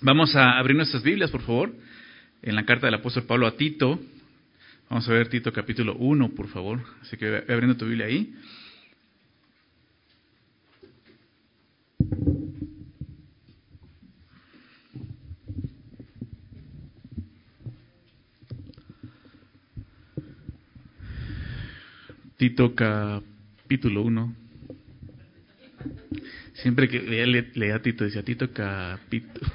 Vamos a abrir nuestras Biblias, por favor, en la carta del apóstol Pablo a Tito. Vamos a ver Tito capítulo 1, por favor. Así que ve abriendo tu Biblia ahí. Tito capítulo 1. Siempre que leía a Tito, decía Tito capítulo.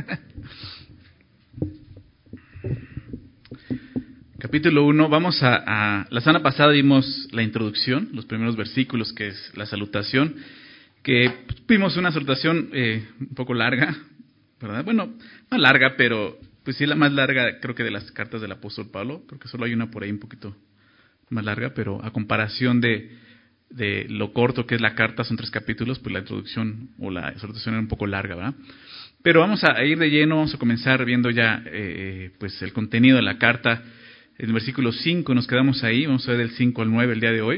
Capítulo 1, vamos la semana pasada vimos la introducción, los primeros versículos, que es la salutación, que vimos una salutación un poco larga, ¿verdad? Bueno, no larga, pero pues sí la más larga creo que de las cartas del apóstol Pablo, creo que solo hay una por ahí un poquito más larga, pero a comparación de lo corto que es la carta, son 3 capítulos, pues la introducción o la salutación era un poco larga, ¿verdad? Pero vamos a ir de lleno, vamos a comenzar viendo ya pues el contenido de la carta. En el versículo 5 nos quedamos ahí, vamos a ver del 5 al 9 el día de hoy.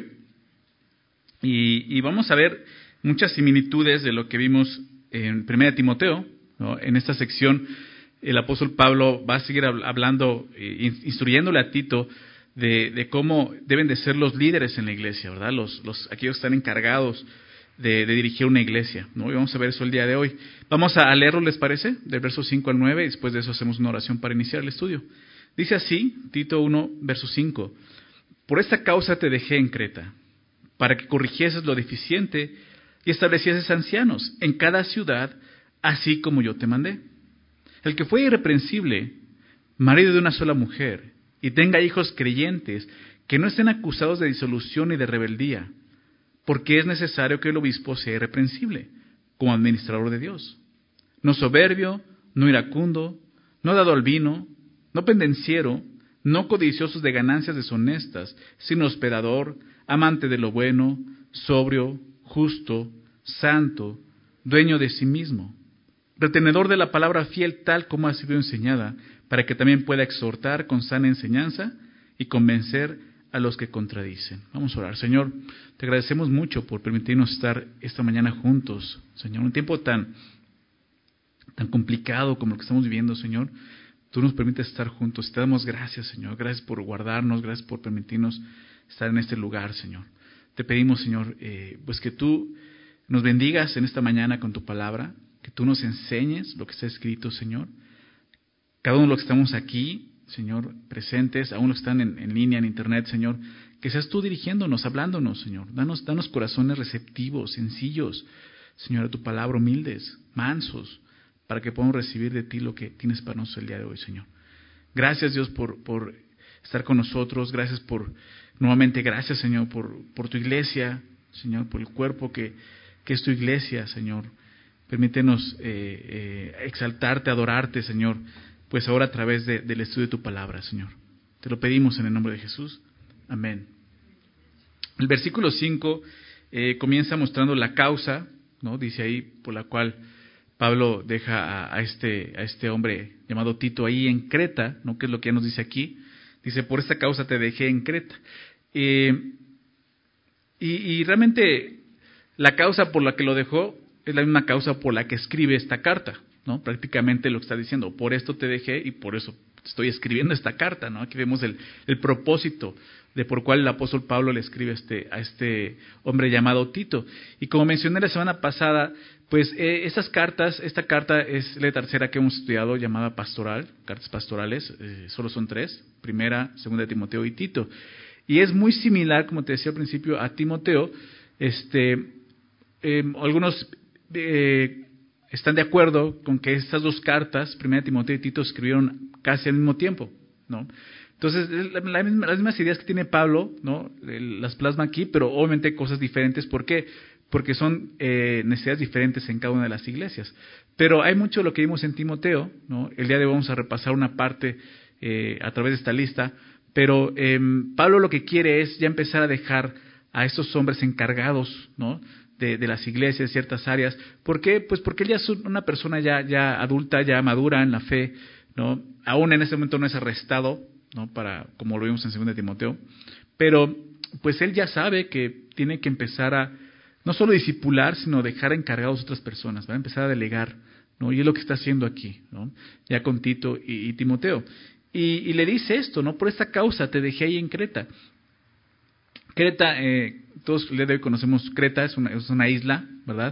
Y vamos a ver muchas similitudes de lo que vimos en 1 Timoteo, ¿no? En esta sección el apóstol Pablo va a seguir hablando, instruyéndole a Tito de cómo deben de ser los líderes en la iglesia, ¿verdad? Aquellos que están encargados de dirigir una iglesia, ¿no? Y vamos a ver eso el día de hoy. Vamos a leerlo, ¿les parece? Del verso 5 al 9, y después de eso hacemos una oración para iniciar el estudio. Dice así, Tito 1, verso 5. Por esta causa te dejé en Creta, para que corrigieses lo deficiente y establecieses ancianos en cada ciudad, así como yo te mandé. El que fue irreprensible, marido de una sola mujer, y tenga hijos creyentes, que no estén acusados de disolución ni de rebeldía, porque es necesario que el obispo sea irreprensible, como administrador de Dios. No soberbio, no iracundo, no dado al vino, no pendenciero, no codiciosos de ganancias deshonestas, sino hospedador, amante de lo bueno, sobrio, justo, santo, dueño de sí mismo, retenedor de la palabra fiel tal como ha sido enseñada, para que también pueda exhortar con sana enseñanza y convencer a los que contradicen. Vamos a orar. Señor, te agradecemos mucho por permitirnos estar esta mañana juntos, Señor, un tiempo tan complicado como el que estamos viviendo, Señor. Tú nos permites estar juntos. Te damos gracias, Señor. Gracias por guardarnos, gracias por permitirnos estar en este lugar, Señor. Te pedimos, Señor, pues que tú nos bendigas en esta mañana con tu palabra, que tú nos enseñes lo que está escrito, Señor. Cada uno de los que estamos aquí, Señor, presentes, aún los que están en línea, en internet, Señor, que seas tú dirigiéndonos, hablándonos, Señor. Danos corazones receptivos, sencillos, Señor, a tu palabra, humildes, mansos, para que podamos recibir de ti lo que tienes para nosotros el día de hoy, Señor. Gracias, Dios, por estar con nosotros. Gracias nuevamente, gracias, Señor, por tu iglesia, Señor, por el cuerpo que es tu iglesia, Señor. Permítenos exaltarte, adorarte, Señor, pues ahora a través del estudio de tu palabra, Señor. Te lo pedimos en el nombre de Jesús. Amén. El versículo 5 comienza mostrando la causa, ¿no? Dice ahí, por la cual Pablo deja a este hombre llamado Tito ahí en Creta, ¿no? Que es lo que ya nos dice aquí. Dice, por esta causa te dejé en Creta. Y realmente la causa por la que lo dejó es la misma causa por la que escribe esta carta, ¿no? Prácticamente lo que está diciendo, por esto te dejé y por eso estoy escribiendo esta carta, ¿no? Aquí vemos el propósito de por cuál el apóstol Pablo le escribe a este hombre llamado Tito. Y como mencioné la semana pasada, pues esta carta es la tercera que hemos estudiado, llamada pastoral, cartas pastorales, solo son 3, primera, segunda de Timoteo y Tito. Y es muy similar, como te decía al principio, a Timoteo. Algunos están de acuerdo con que estas 2 cartas, primera de Timoteo y Tito, escribieron casi al mismo tiempo, ¿no? Entonces, las mismas ideas que tiene Pablo, ¿no? Las plasma aquí, pero obviamente cosas diferentes. ¿Por qué? Porque son necesidades diferentes en cada una de las iglesias. Pero hay mucho de lo que vimos en Timoteo, ¿no? El día de hoy vamos a repasar una parte a través de esta lista, pero Pablo lo que quiere es ya empezar a dejar a estos hombres encargados, ¿no? De las iglesias, ciertas áreas. ¿Por qué? Pues porque él ya es una persona ya adulta, ya madura en la fe, ¿no? Aún en ese momento no es arrestado, ¿no? Como lo vimos en 2 Timoteo, pero pues él ya sabe que tiene que empezar a no solo discipular, sino dejar encargados a otras personas, va a empezar a delegar, ¿no? Y es lo que está haciendo aquí, ¿no? Ya con Tito y Timoteo. Y le dice esto, ¿no? Por esta causa te dejé ahí en Creta. Creta, todos el día de hoy conocemos Creta, es una isla, ¿verdad?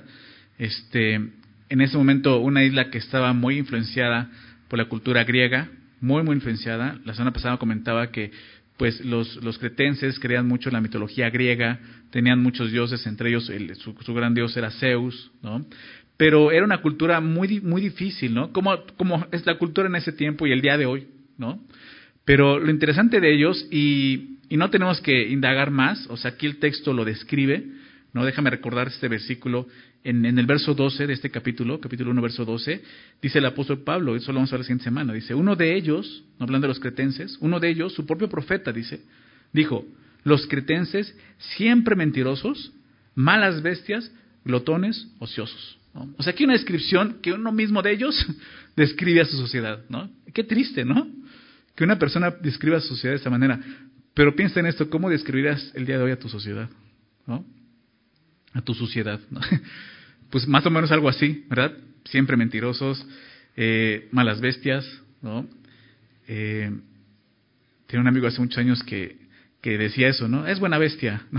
En ese momento una isla que estaba muy influenciada por la cultura griega, muy influenciada. La semana pasada comentaba que pues los cretenses creían mucho en la mitología griega, tenían muchos dioses, entre ellos su gran dios era Zeus, ¿no? Pero era una cultura muy difícil, ¿no? Como es la cultura en ese tiempo y el día de hoy, ¿no? Pero lo interesante de ellos, y no tenemos que indagar más, o sea, aquí el texto lo describe, ¿no? Déjame recordar este versículo, en el verso 12 de este capítulo 1, verso 12, dice el apóstol Pablo, eso lo vamos a ver la siguiente semana, dice, uno de ellos, no hablando de los cretenses, uno de ellos, su propio profeta, dijo, los cretenses siempre mentirosos, malas bestias, glotones, ociosos, ¿no? O sea, aquí una descripción que uno mismo de ellos describe a su sociedad, ¿no? Qué triste, ¿no? Que una persona describa a su sociedad de esta manera. Pero piensa en esto, ¿cómo describirías el día de hoy a tu sociedad? ¿No? A tu sociedad, ¿no? Pues más o menos algo así, ¿verdad? Siempre mentirosos, malas bestias, ¿no? Tenía un amigo hace muchos años que decía eso, ¿no? Es buena bestia, ¿no?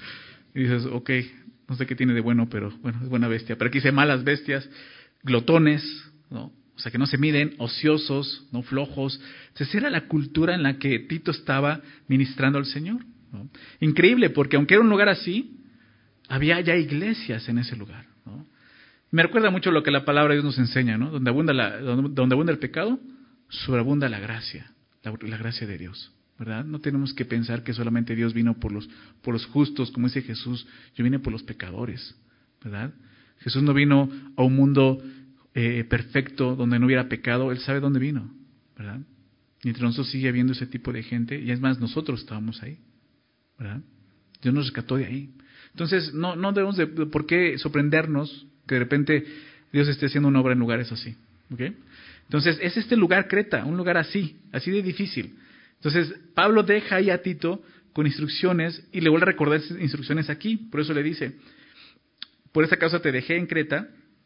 Y dices, ok, no sé qué tiene de bueno, pero bueno, es buena bestia. Pero aquí dice malas bestias, glotones, ¿no? O sea, que no se miden, ociosos, no flojos. Esa era la cultura en la que Tito estaba ministrando al Señor, ¿no? Increíble, porque aunque era un lugar así, había ya iglesias en ese lugar, ¿no? Me recuerda mucho lo que la palabra de Dios nos enseña, ¿no? Donde abunda el pecado, sobreabunda la gracia de Dios, ¿verdad? No tenemos que pensar que solamente Dios vino por los justos, como dice Jesús, yo vine por los pecadores, ¿verdad? Jesús no vino a un mundo perfecto, donde no hubiera pecado. Él sabe dónde vino, ¿verdad? Y entre nosotros sigue habiendo ese tipo de gente, y es más, nosotros estábamos ahí, ¿verdad? Dios nos rescató de ahí. Entonces, no debemos de por qué sorprendernos que de repente Dios esté haciendo una obra en lugares así, ¿ok? Entonces, es este lugar Creta, un lugar así de difícil. Entonces, Pablo deja ahí a Tito con instrucciones, y le vuelve a recordar esas instrucciones aquí. Por eso le dice, por esta causa te dejé en Creta,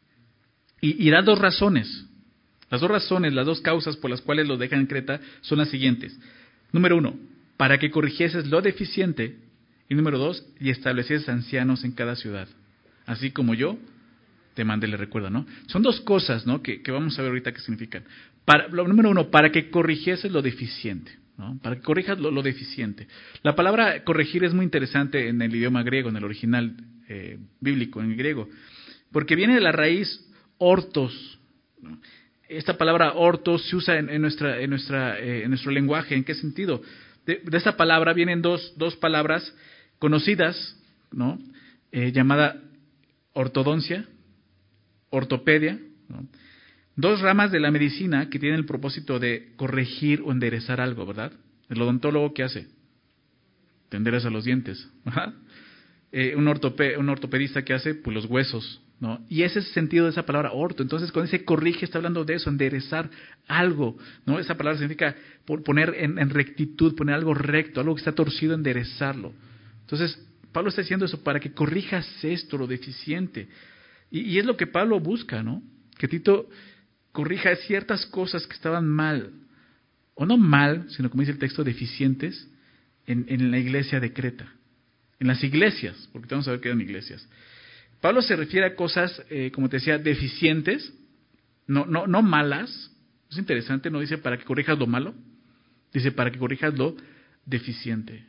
y da dos razones. Las dos causas por las cuales lo dejan en Creta son las siguientes. Número 1, para que corrigieses lo deficiente. Y número 2, y establecieses ancianos en cada ciudad. Así como yo te mandé, le recuerda, ¿no? Son dos cosas, ¿no? Que vamos a ver ahorita qué significan. Número 1, para que corrigieses lo deficiente, ¿no? Para que corrijas lo deficiente. La palabra corregir es muy interesante en el idioma griego, en el original bíblico, en el griego. Porque viene de la raíz ortos, ¿no? Esta palabra ortos se usa en nuestro lenguaje. ¿En qué sentido? De esta palabra vienen dos palabras conocidas, ¿no? Llamada ortodoncia, ortopedia, ¿no? Dos ramas de la medicina que tienen el propósito de corregir o enderezar algo, ¿verdad? El odontólogo, ¿qué hace? Te endereza los dientes, ¿verdad? Un ortopedista, ¿qué hace? Pues los huesos, ¿no? Y ese es el sentido de esa palabra orto. Entonces, cuando dice corrige, está hablando de eso, enderezar algo, ¿no? Esa palabra significa poner en rectitud, poner algo recto, algo que está torcido, enderezarlo. Entonces, Pablo está diciendo eso, para que corrijas esto, lo deficiente. Y es lo que Pablo busca, ¿no? Que Tito corrija ciertas cosas que estaban mal, o no mal, sino como dice el texto, deficientes en la iglesia de Creta. En las iglesias, porque vamos a ver que eran iglesias. Pablo se refiere a cosas, como te decía, deficientes, no malas. Es interesante, no dice para que corrijas lo malo, dice para que corrijas lo deficiente.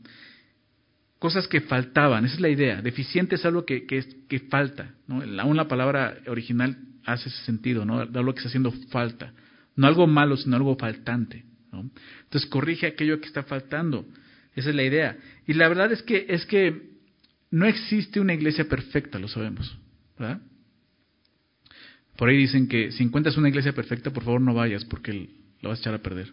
Cosas que faltaban, esa es la idea. Deficiente es algo que falta, ¿no? Aún la palabra original hace ese sentido, ¿no? Algo que está haciendo falta. No algo malo, sino algo faltante, ¿no? Entonces corrige aquello que está faltando. Esa es la idea. Y la verdad es que no existe una iglesia perfecta, lo sabemos, ¿verdad? Por ahí dicen que si encuentras una iglesia perfecta, por favor no vayas porque la vas a echar a perder.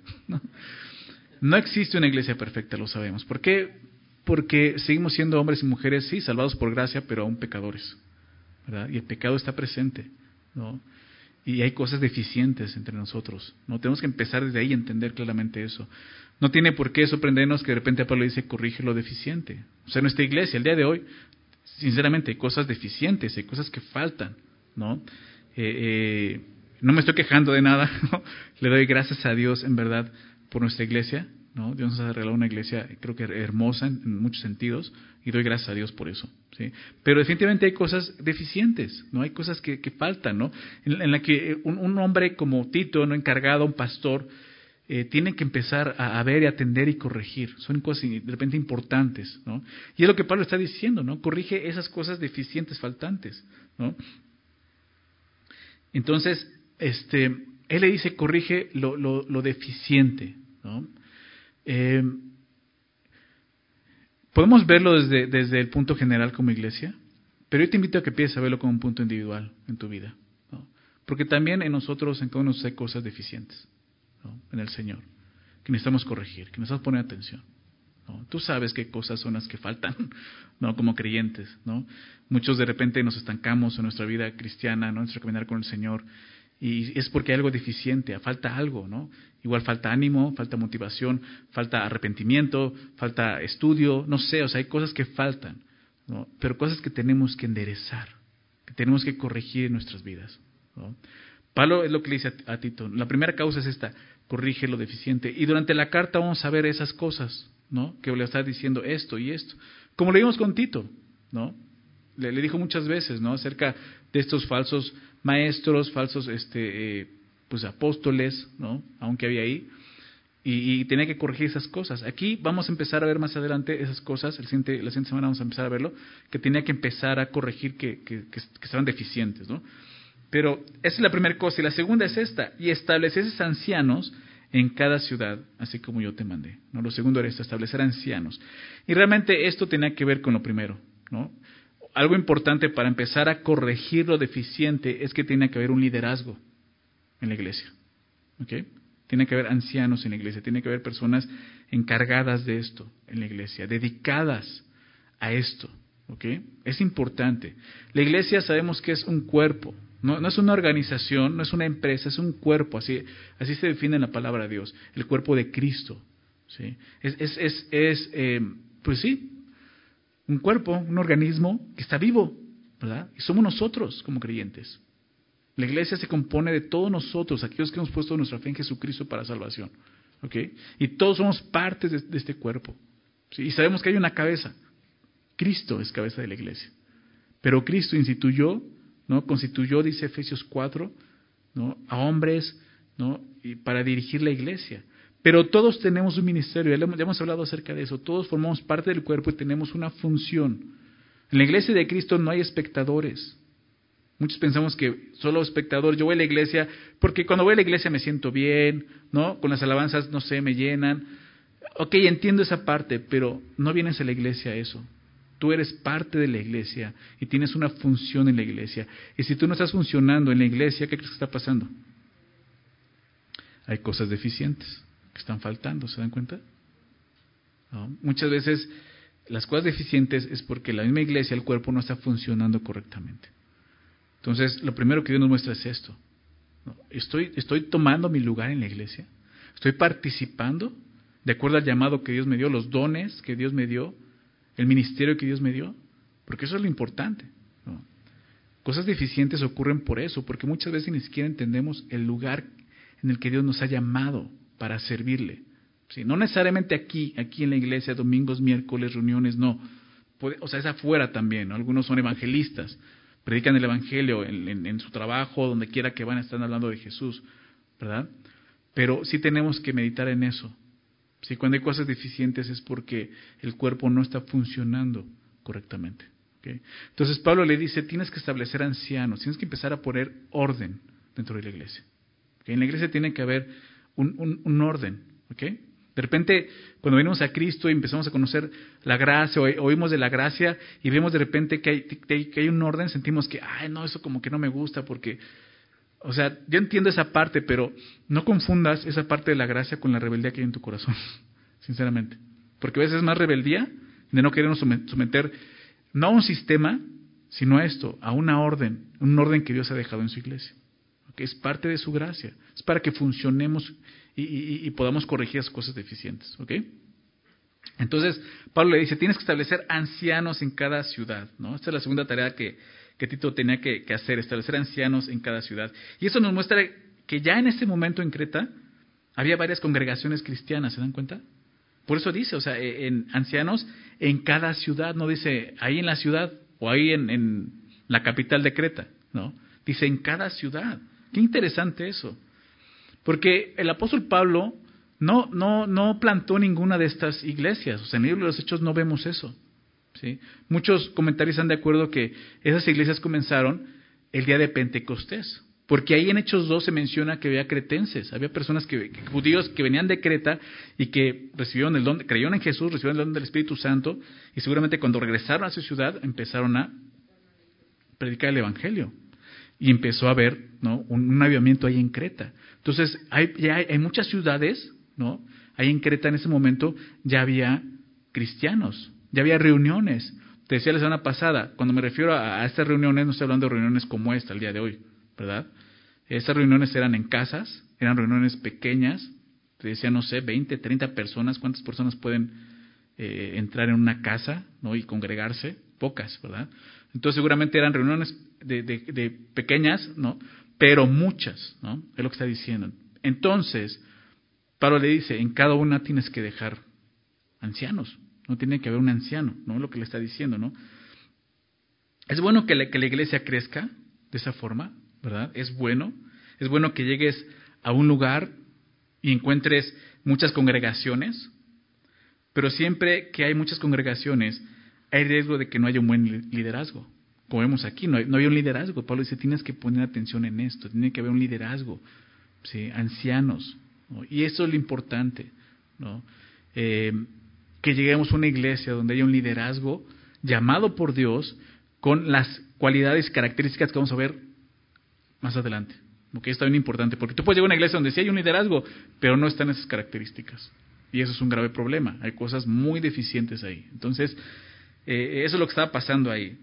No existe una iglesia perfecta, lo sabemos. ¿Por qué? Porque seguimos siendo hombres y mujeres, sí, salvados por gracia, pero aún pecadores, ¿verdad? Y el pecado está presente, ¿no? Y hay cosas deficientes entre nosotros, ¿no? Tenemos que empezar desde ahí a entender claramente eso. No tiene por qué sorprendernos que de repente Pablo dice, corrige lo deficiente. O sea, en nuestra iglesia, el día de hoy, sinceramente, hay cosas deficientes, hay cosas que faltan, ¿no? No me estoy quejando de nada, ¿no? Le doy gracias a Dios, en verdad, por nuestra iglesia, ¿no? Dios nos ha regalado una iglesia, creo que hermosa en muchos sentidos, y doy gracias a Dios por eso, ¿sí? Pero definitivamente hay cosas deficientes, ¿no? Hay cosas que faltan, ¿no? En la que un hombre como Tito, ¿no? Encargado, un pastor, tiene que empezar a ver y atender y corregir. Son cosas de repente importantes, ¿no? Y es lo que Pablo está diciendo, ¿no? Corrige esas cosas deficientes, faltantes, ¿no? Entonces, él le dice, corrige lo deficiente, ¿no? Podemos verlo desde el punto general como iglesia, pero yo te invito a que empieces a verlo como un punto individual en tu vida, ¿no? Porque también en nosotros, en cada uno hay cosas deficientes, ¿no? En el Señor, que necesitamos corregir, que necesitamos poner atención, ¿no? Tú sabes qué cosas son las que faltan, ¿no? Como creyentes, ¿no? Muchos de repente nos estancamos en nuestra vida cristiana, ¿no? En nuestro caminar con el Señor, y es porque hay algo deficiente, falta algo, ¿no? Igual falta ánimo, falta motivación, falta arrepentimiento, falta estudio, no sé, o sea, hay cosas que faltan, ¿no? Pero cosas que tenemos que enderezar, que tenemos que corregir en nuestras vidas, ¿no? Pablo es lo que le dice a Tito. La primera causa es esta, corrige lo deficiente. Y durante la carta vamos a ver esas cosas, ¿no? Que le está diciendo esto y esto. Como lo vimos con Tito, ¿no? Le dijo muchas veces, ¿no? Acerca de estos falsos maestros, falsos pues apóstoles, ¿no? Aunque había ahí. Y tenía que corregir esas cosas. Aquí vamos a empezar a ver más adelante esas cosas. La siguiente semana vamos a empezar a verlo. Que tenía que empezar a corregir que estaban deficientes, ¿no? Pero esa es la primera cosa. Y la segunda es esta. Y estableces ancianos en cada ciudad, así como yo te mandé, ¿no? Lo segundo era esto, establecer ancianos. Y realmente esto tenía que ver con lo primero, ¿no? Algo importante para empezar a corregir lo deficiente es que tiene que haber un liderazgo en la iglesia, ¿ok? Tiene que haber ancianos en la iglesia, tiene que haber personas encargadas de esto en la iglesia, dedicadas a esto, ¿ok? Es importante. La iglesia sabemos que es un cuerpo, no es una organización, no es una empresa, es un cuerpo, así se define en la palabra de Dios, el cuerpo de Cristo, ¿sí? Pues sí, un cuerpo, un organismo que está vivo, ¿verdad? Y somos nosotros como creyentes. La iglesia se compone de todos nosotros, aquellos que hemos puesto nuestra fe en Jesucristo para salvación, ¿ok? Y todos somos partes de este cuerpo, ¿sí? Y sabemos que hay una cabeza. Cristo es cabeza de la iglesia. Pero Cristo instituyó, ¿no? Constituyó, dice Efesios 4, ¿no? A hombres, ¿no? Y para dirigir la iglesia. Pero todos tenemos un ministerio, ya hemos hablado acerca de eso, todos formamos parte del cuerpo y tenemos una función. En la iglesia de Cristo no hay espectadores. Muchos pensamos que solo espectador, yo voy a la iglesia, porque cuando voy a la iglesia me siento bien, ¿no? Con las alabanzas, no sé, me llenan. Ok, entiendo esa parte, pero no vienes a la iglesia a eso. Tú eres parte de la iglesia y tienes una función en la iglesia. Y si tú no estás funcionando en la iglesia, ¿qué crees que está pasando? Hay cosas deficientes que están faltando, ¿se dan cuenta? ¿No? Muchas veces las cosas deficientes es porque la misma iglesia, el cuerpo, no está funcionando correctamente. Entonces, lo primero que Dios nos muestra es esto, ¿no? Estoy tomando mi lugar en la iglesia, estoy participando de acuerdo al llamado que Dios me dio, los dones que Dios me dio, el ministerio que Dios me dio, porque eso es lo importante, ¿no? Cosas deficientes ocurren por eso, porque muchas veces ni siquiera entendemos el lugar en el que Dios nos ha llamado para servirle. ¿Sí? No necesariamente aquí en la iglesia, domingos, miércoles, reuniones, no. O sea, es afuera también, ¿no? Algunos son evangelistas, predican el evangelio en su trabajo, donde quiera que van, están hablando de Jesús, ¿verdad? Pero sí tenemos que meditar en eso. ¿Sí? Cuando hay cosas deficientes es porque el cuerpo no está funcionando correctamente. ¿Okay? Entonces Pablo le dice, tienes que establecer ancianos, tienes que empezar a poner orden dentro de la iglesia. ¿Okay? En la iglesia tiene que haber un orden. ¿Okay? De repente, cuando venimos a Cristo y empezamos a conocer la gracia, o oímos de la gracia y vemos de repente que hay un orden, sentimos que, ay, no, eso como que no me gusta porque, o sea, yo entiendo esa parte, pero no confundas esa parte de la gracia con la rebeldía que hay en tu corazón, sinceramente. Porque a veces es más rebeldía de no querernos someter, no a un sistema, sino a esto, a una orden, un orden que Dios ha dejado en su iglesia. Que es parte de su gracia, es para que funcionemos y podamos corregir las cosas deficientes, ¿ok? Entonces, Pablo le dice, tienes que establecer ancianos en cada ciudad, ¿no? Esta es la segunda tarea que que Tito tenía que hacer, establecer ancianos en cada ciudad. Y eso nos muestra que ya en ese momento en Creta había varias congregaciones cristianas, ¿se dan cuenta? Por eso dice, o sea, en ancianos en cada ciudad, no dice ahí en la ciudad o ahí en la capital de Creta, ¿no? Dice en cada ciudad. Qué interesante eso. Porque el apóstol Pablo no plantó ninguna de estas iglesias. O sea, en el libro de los Hechos no vemos eso, ¿sí? Muchos comentarios están de acuerdo que esas iglesias comenzaron el día de Pentecostés. Porque ahí en Hechos 2 se menciona que había cretenses, había personas judíos que venían de Creta y que recibieron el don, creyeron en Jesús, recibieron el don del Espíritu Santo y seguramente cuando regresaron a su ciudad empezaron a predicar el Evangelio y empezó a haber, ¿no?, un avivamiento ahí en Creta. Entonces hay muchas ciudades, ¿no? Ahí en Creta en ese momento ya había cristianos, ya había reuniones. Te decía la semana pasada, cuando me refiero a estas reuniones, no estoy hablando de reuniones como esta el día de hoy, ¿verdad? Estas reuniones eran en casas, eran reuniones pequeñas, te decía, no sé, 20, 30 personas, ¿cuántas personas pueden entrar en una casa, ¿no?, y congregarse? Pocas, ¿verdad? Entonces seguramente eran reuniones de pequeñas, ¿no?, pero muchas, ¿no? Es lo que está diciendo. Entonces, Pablo le dice, en cada una tienes que dejar ancianos, no tiene que haber un anciano, ¿no? Es lo que le está diciendo, ¿no? Es bueno que la iglesia crezca de esa forma, ¿verdad? Es bueno que llegues a un lugar y encuentres muchas congregaciones, pero siempre que hay muchas congregaciones, hay riesgo de que no haya un buen liderazgo. Como vemos aquí, no había un liderazgo. Pablo dice, tienes que poner atención en esto, tiene que haber un liderazgo, ¿sí? Ancianos, ¿no? Y eso es lo importante, ¿no? Que lleguemos a una iglesia donde haya un liderazgo llamado por Dios con las cualidades y características que vamos a ver más adelante. Okay, esto es bien importante, porque tú puedes llegar a una iglesia donde sí hay un liderazgo, pero no están esas características. Y eso es un grave problema. Hay cosas muy deficientes ahí. Entonces, eso es lo que estaba pasando ahí.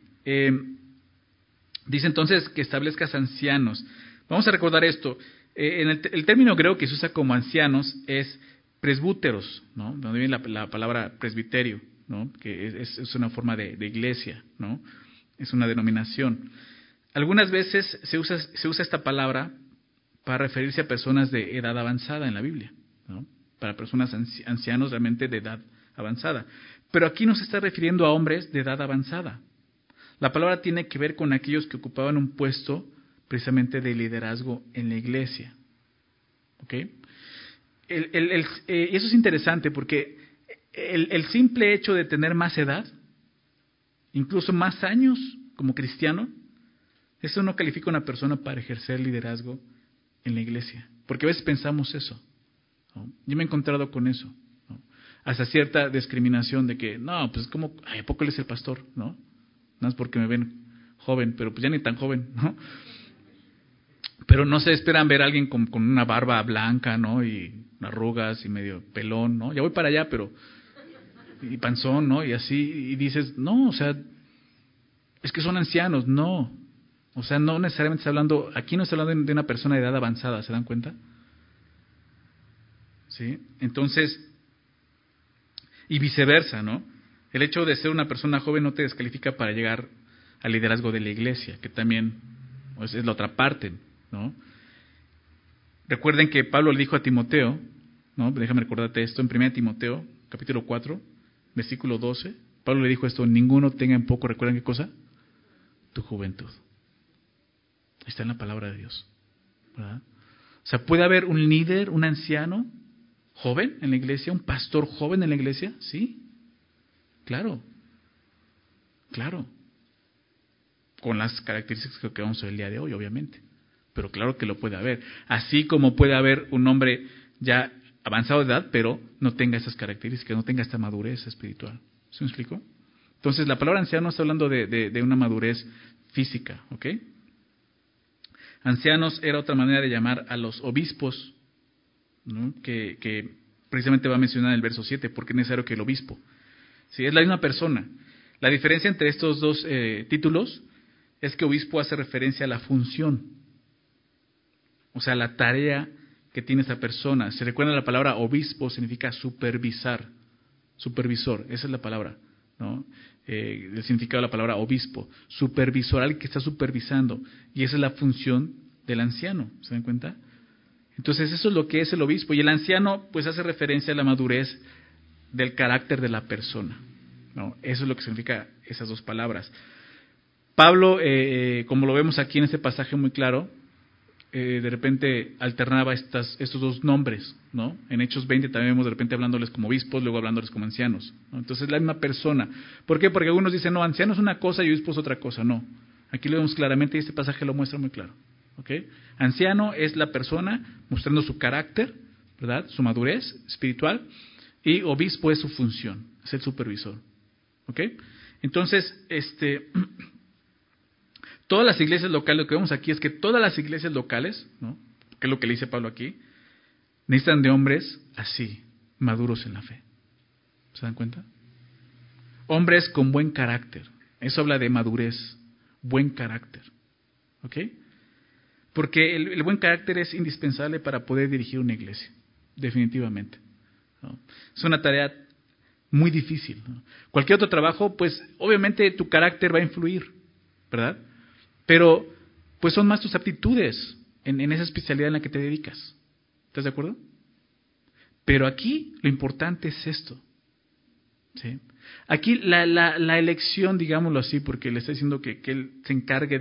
Dice entonces que establezcas ancianos. Vamos a recordar esto. El término griego que se usa como ancianos es presbúteros, ¿no? Donde viene la palabra presbiterio, ¿no? Que es una forma de iglesia, ¿no? Es una denominación. Algunas veces se usa esta palabra para referirse a personas de edad avanzada en la Biblia, ¿no? Para personas ancianos realmente de edad avanzada. Pero aquí no se está refiriendo a hombres de edad avanzada. La palabra tiene que ver con aquellos que ocupaban un puesto precisamente de liderazgo en la iglesia. ¿Ok? Y eso es interesante porque el simple hecho de tener más edad, incluso más años como cristiano, eso no califica a una persona para ejercer liderazgo en la iglesia. Porque a veces pensamos eso, ¿no? Yo me he encontrado con eso, ¿no? Hasta cierta discriminación de que, no, pues como, ¿a poco él es el pastor? ¿No? No es porque me ven joven, pero pues ya ni tan joven, ¿no? Pero no se esperan ver a alguien con una barba blanca, ¿no? Y arrugas y medio pelón, ¿no? Ya voy para allá, pero... Y panzón, ¿no? Y así, y dices, no, o sea, es que son ancianos, no. O sea, no necesariamente está hablando, aquí no está hablando de una persona de edad avanzada, ¿se dan cuenta? ¿Sí? Entonces, y viceversa, ¿no? El hecho de ser una persona joven no te descalifica para llegar al liderazgo de la iglesia, que también pues, es la otra parte, ¿no? Recuerden que Pablo le dijo a Timoteo, ¿no? Déjame recordarte esto, en 1 Timoteo, capítulo 4, versículo 12, Pablo le dijo esto, ninguno tenga en poco, ¿recuerdan qué cosa? Tu juventud. Está en la palabra de Dios, ¿verdad? O sea, ¿puede haber un líder, un anciano joven en la iglesia, un pastor joven en la iglesia? Sí, claro, claro. Con las características que vamos a ver el día de hoy, obviamente. Pero claro que lo puede haber. Así como puede haber un hombre ya avanzado de edad, pero no tenga esas características, no tenga esta madurez espiritual. ¿Se me explicó? Entonces, la palabra anciano está hablando de una madurez física, ¿ok? Ancianos era otra manera de llamar a los obispos, ¿no? Que precisamente va a mencionar en el verso 7, porque es necesario que el obispo. Sí, es la misma persona. La diferencia entre estos dos títulos es que obispo hace referencia a la función, o sea, la tarea que tiene esa persona. ¿Se recuerda la palabra obispo? Significa supervisar, supervisor, esa es la palabra, ¿no? del significado de la palabra obispo, supervisor, alguien que está supervisando, y esa es la función del anciano, ¿se dan cuenta? Entonces eso es lo que es el obispo, y el anciano pues hace referencia a la madurez del carácter de la persona, ¿no? Eso es lo que significa esas dos palabras. Pablo, como lo vemos aquí en este pasaje muy claro, de repente alternaba estos dos nombres, ¿no? En Hechos 20 también vemos de repente hablándoles como obispos, luego hablándoles como ancianos, ¿no? Entonces es la misma persona. ¿Por qué? Porque algunos dicen, no, anciano es una cosa y obispo es otra cosa. No, aquí lo vemos claramente y este pasaje lo muestra muy claro, ¿ok? Anciano es la persona mostrando su carácter, ¿verdad? Su madurez espiritual, y obispo es su función, es el supervisor, ¿ok? Entonces, todas las iglesias locales, lo que vemos aquí es que todas las iglesias locales, ¿no? Que es lo que le dice Pablo aquí, necesitan de hombres así, maduros en la fe. ¿Se dan cuenta? Hombres con buen carácter. Eso habla de madurez, buen carácter. ¿Ok? Porque el buen carácter es indispensable para poder dirigir una iglesia, definitivamente, ¿no? Es una tarea muy difícil, ¿no? Cualquier otro trabajo, pues obviamente tu carácter va a influir, ¿verdad? Pero pues son más tus aptitudes en esa especialidad en la que te dedicas. ¿Estás de acuerdo? Pero aquí lo importante es esto, ¿sí? Aquí la elección, digámoslo así, porque le está diciendo que él se encargue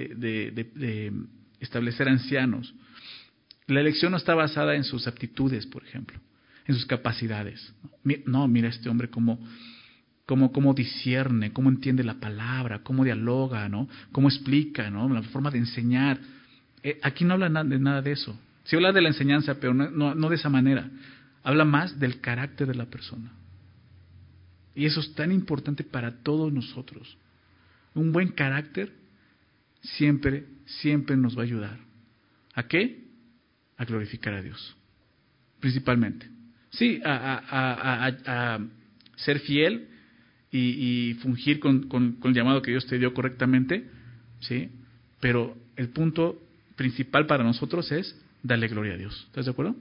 de establecer ancianos. La elección no está basada en sus aptitudes, por ejemplo, en sus capacidades. No, mira este hombre cómo discierne, cómo entiende la palabra, cómo dialoga, ¿no? Cómo explica, ¿no? La forma de enseñar. Aquí no habla de nada de eso. Sí habla de la enseñanza, pero no de esa manera. Habla más del carácter de la persona. Y eso es tan importante para todos nosotros. Un buen carácter siempre nos va a ayudar. ¿A qué? A glorificar a Dios. Principalmente. Sí, a ser fiel y fungir con el llamado que Dios te dio correctamente, ¿sí? Pero el punto principal para nosotros es darle gloria a Dios. ¿Estás de acuerdo?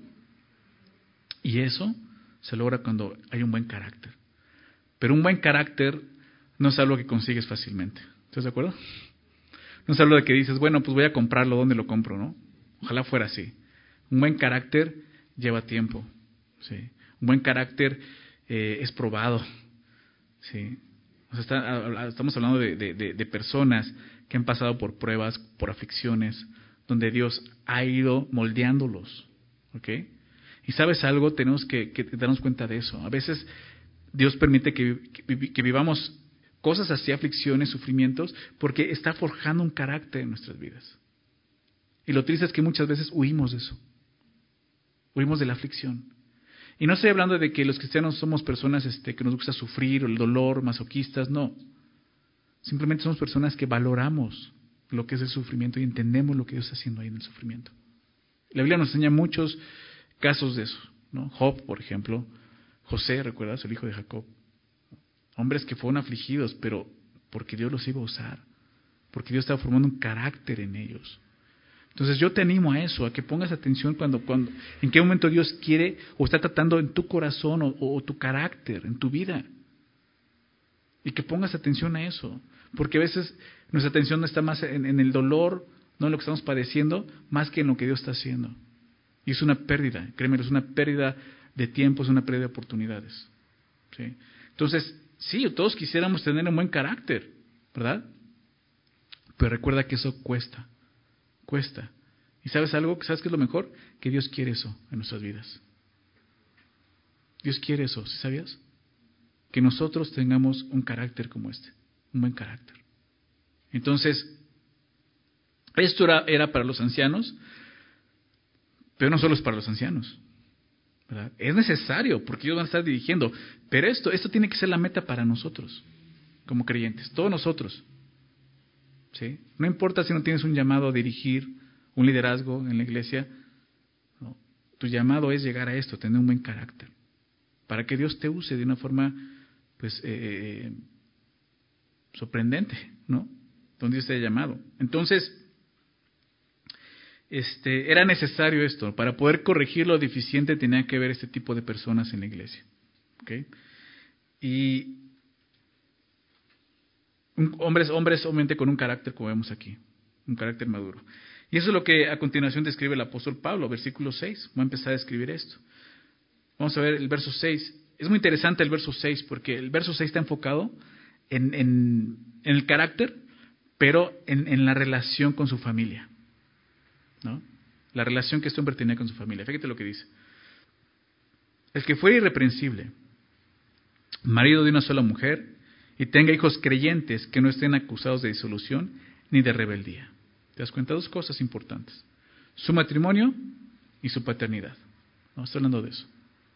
Y eso se logra cuando hay un buen carácter. Pero un buen carácter no es algo que consigues fácilmente. ¿Estás de acuerdo? No es algo de que dices, bueno, pues voy a comprarlo, ¿dónde lo compro, no? Ojalá fuera así. Un buen carácter lleva tiempo, ¿sí? Un buen carácter es probado, ¿sí? O sea, estamos hablando de personas que han pasado por pruebas, por aflicciones, donde Dios ha ido moldeándolos, ¿ok? Y sabes algo, tenemos que darnos cuenta de eso. A veces Dios permite que vivamos cosas así, aflicciones, sufrimientos, porque está forjando un carácter en nuestras vidas. Y lo triste es que muchas veces huimos de eso. Huimos de la aflicción. Y no estoy hablando de que los cristianos somos personas que nos gusta sufrir, o el dolor, masoquistas, no. Simplemente somos personas que valoramos lo que es el sufrimiento y entendemos lo que Dios está haciendo ahí en el sufrimiento. La Biblia nos enseña muchos casos de eso, ¿no? Job, por ejemplo. José, ¿recuerdas? El hijo de Jacob. Hombres que fueron afligidos, pero porque Dios los iba a usar. Porque Dios estaba formando un carácter en ellos. Entonces yo te animo a eso, a que pongas atención cuando en qué momento Dios quiere o está tratando en tu corazón o tu carácter, en tu vida. Y que pongas atención a eso. Porque a veces nuestra atención no está más en el dolor, no en lo que estamos padeciendo, más que en lo que Dios está haciendo. Y es una pérdida, créeme, es una pérdida de tiempo, es una pérdida de oportunidades. ¿Sí? Entonces, sí, todos quisiéramos tener un buen carácter, ¿verdad? Pero recuerda que eso cuesta. ¿Y sabes algo? ¿Sabes qué es lo mejor? Que Dios quiere eso en nuestras vidas. Dios quiere eso, ¿sí sabías? Que nosotros tengamos un carácter como este, un buen carácter. Entonces, esto era para los ancianos, pero no solo es para los ancianos, ¿verdad? Es necesario, porque ellos van a estar dirigiendo, pero esto tiene que ser la meta para nosotros, como creyentes, todos nosotros. ¿Sí? No importa si no tienes un llamado a dirigir un liderazgo en la iglesia, no. Tu llamado es llegar a esto, tener un buen carácter, para que Dios te use de una forma pues sorprendente, ¿no? Donde Dios te ha llamado. Entonces, era necesario esto. Para poder corregir lo deficiente tenía que haber este tipo de personas en la iglesia. ¿Okay? Y Hombres, obviamente, con un carácter, como vemos aquí, un carácter maduro. Y eso es lo que a continuación describe el apóstol Pablo, versículo 6. Voy a empezar a escribir esto. Vamos a ver el verso 6. Es muy interesante el verso 6, porque el verso 6 está enfocado en el carácter, pero en la relación con su familia, ¿no? La relación que este hombre tenía con su familia. Fíjate lo que dice. El que fuera irreprensible, marido de una sola mujer, y tenga hijos creyentes que no estén acusados de disolución ni de rebeldía. ¿Te das cuenta? Dos cosas importantes. Su matrimonio y su paternidad. No estoy hablando de eso.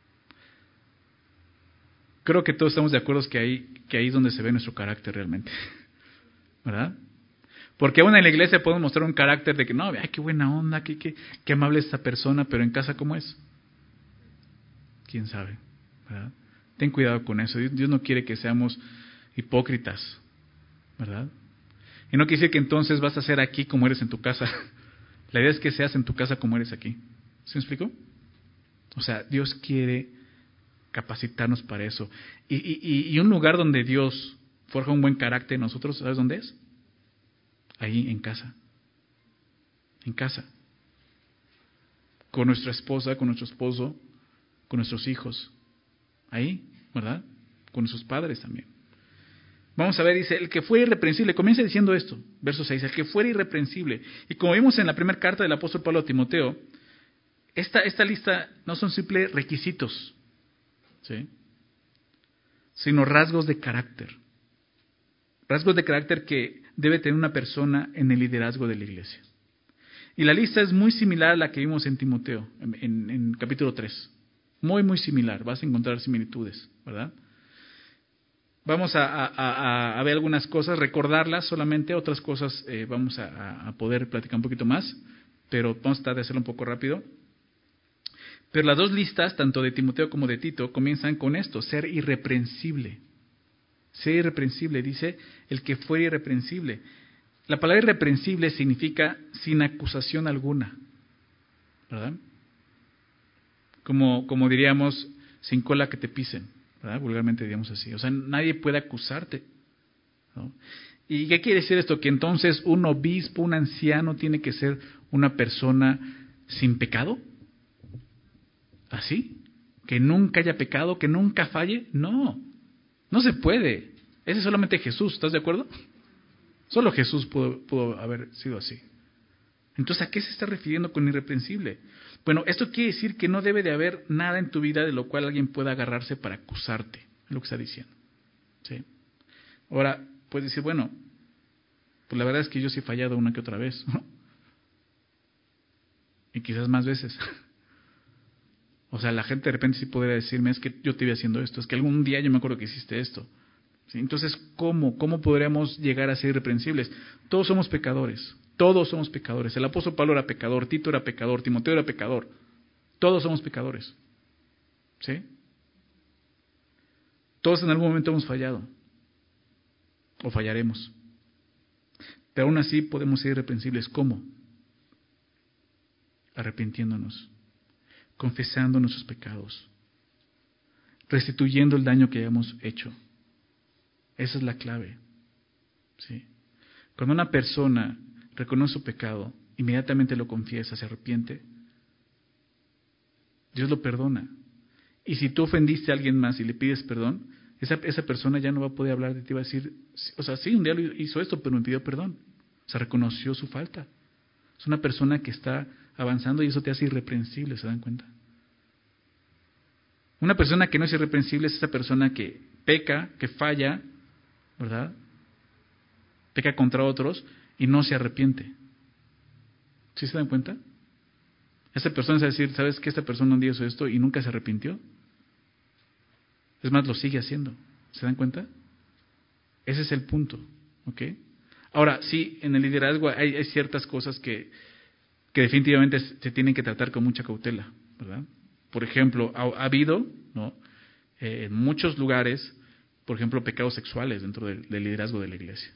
Creo que todos estamos de acuerdo que ahí es donde se ve nuestro carácter realmente. ¿Verdad? Porque aún en la iglesia podemos mostrar un carácter de que no, ay, qué buena onda, qué amable es esta persona, pero en casa, ¿cómo es? ¿Quién sabe? ¿Verdad? Ten cuidado con eso. Dios no quiere que seamos hipócritas, ¿verdad? Y no quiere decir que entonces vas a ser aquí como eres en tu casa. La idea es que seas en tu casa como eres aquí. ¿Sí me explico? O sea, Dios quiere capacitarnos para eso. Y un lugar donde Dios forja un buen carácter en nosotros, ¿sabes dónde es? Ahí, en casa. En casa. Con nuestra esposa, con nuestro esposo, con nuestros hijos. Ahí, ¿verdad? Con nuestros padres también. Vamos a ver, dice, el que fue irreprensible, comienza diciendo esto, verso 6, el que fuera irreprensible. Y como vimos en la primera carta del apóstol Pablo a Timoteo, esta lista no son simples requisitos, ¿sí? Sino rasgos de carácter. Rasgos de carácter que debe tener una persona en el liderazgo de la iglesia. Y la lista es muy similar a la que vimos en Timoteo, en capítulo 3. Muy, muy similar. Vas a encontrar similitudes, ¿verdad? Vamos a ver algunas cosas, recordarlas solamente, otras cosas vamos a poder platicar un poquito más, pero vamos a tratar de hacerlo un poco rápido. Pero las dos listas, tanto de Timoteo como de Tito, comienzan con esto, ser irreprensible. Ser irreprensible, dice el que fuera irreprensible. La palabra irreprensible significa sin acusación alguna, ¿verdad? Como diríamos, sin cola que te pisen, ¿verdad? Vulgarmente diríamos así. O sea, nadie puede acusarte, ¿no? ¿Y qué quiere decir esto? Que entonces un obispo, un anciano, tiene que ser una persona sin pecado. ¿Así? ¿Que nunca haya pecado? ¿Que nunca falle? No, no se puede. Ese es solamente Jesús, ¿estás de acuerdo? Solo Jesús pudo haber sido así. Entonces, ¿a qué se está refiriendo con irreprensible? Bueno, esto quiere decir que no debe de haber nada en tu vida de lo cual alguien pueda agarrarse para acusarte, es lo que está diciendo. ¿Sí? Ahora, puedes decir, bueno, pues la verdad es que yo sí he fallado una que otra vez, ¿no? Y quizás más veces. O sea, la gente de repente sí podría decirme, es que yo te iba haciendo esto, es que algún día yo me acuerdo que hiciste esto. ¿Sí? Entonces, ¿cómo podríamos llegar a ser irreprensibles? Todos somos pecadores. Todos somos pecadores. El apóstol Pablo era pecador, Tito era pecador, Timoteo era pecador. Todos somos pecadores. ¿Sí? Todos en algún momento hemos fallado. O fallaremos. Pero aún así podemos ser irreprensibles. ¿Cómo? Arrepintiéndonos. Confesando nuestros pecados. Restituyendo el daño que hayamos hecho. Esa es la clave. ¿Sí? Cuando una persona reconoce su pecado, inmediatamente lo confiesa, se arrepiente, Dios lo perdona. Y si tú ofendiste a alguien más y le pides perdón, esa persona ya no va a poder hablar de ti, va a decir, o sea, sí, un día hizo esto, pero me pidió perdón. O sea, reconoció su falta. Es una persona que está avanzando y eso te hace irreprensible, ¿se dan cuenta? Una persona que no es irreprensible es esa persona que peca, que falla, ¿verdad? Peca contra otros y no se arrepiente. ¿Sí se dan cuenta? Esa persona es decir, ¿sabes que esta persona un día hizo esto y nunca se arrepintió? Es más, lo sigue haciendo. ¿Se dan cuenta? Ese es el punto. ¿Ok? Ahora, sí, en el liderazgo hay ciertas cosas que definitivamente se tienen que tratar con mucha cautela, ¿verdad? Por ejemplo, ha habido, ¿no? En muchos lugares, por ejemplo, pecados sexuales dentro del liderazgo de la iglesia.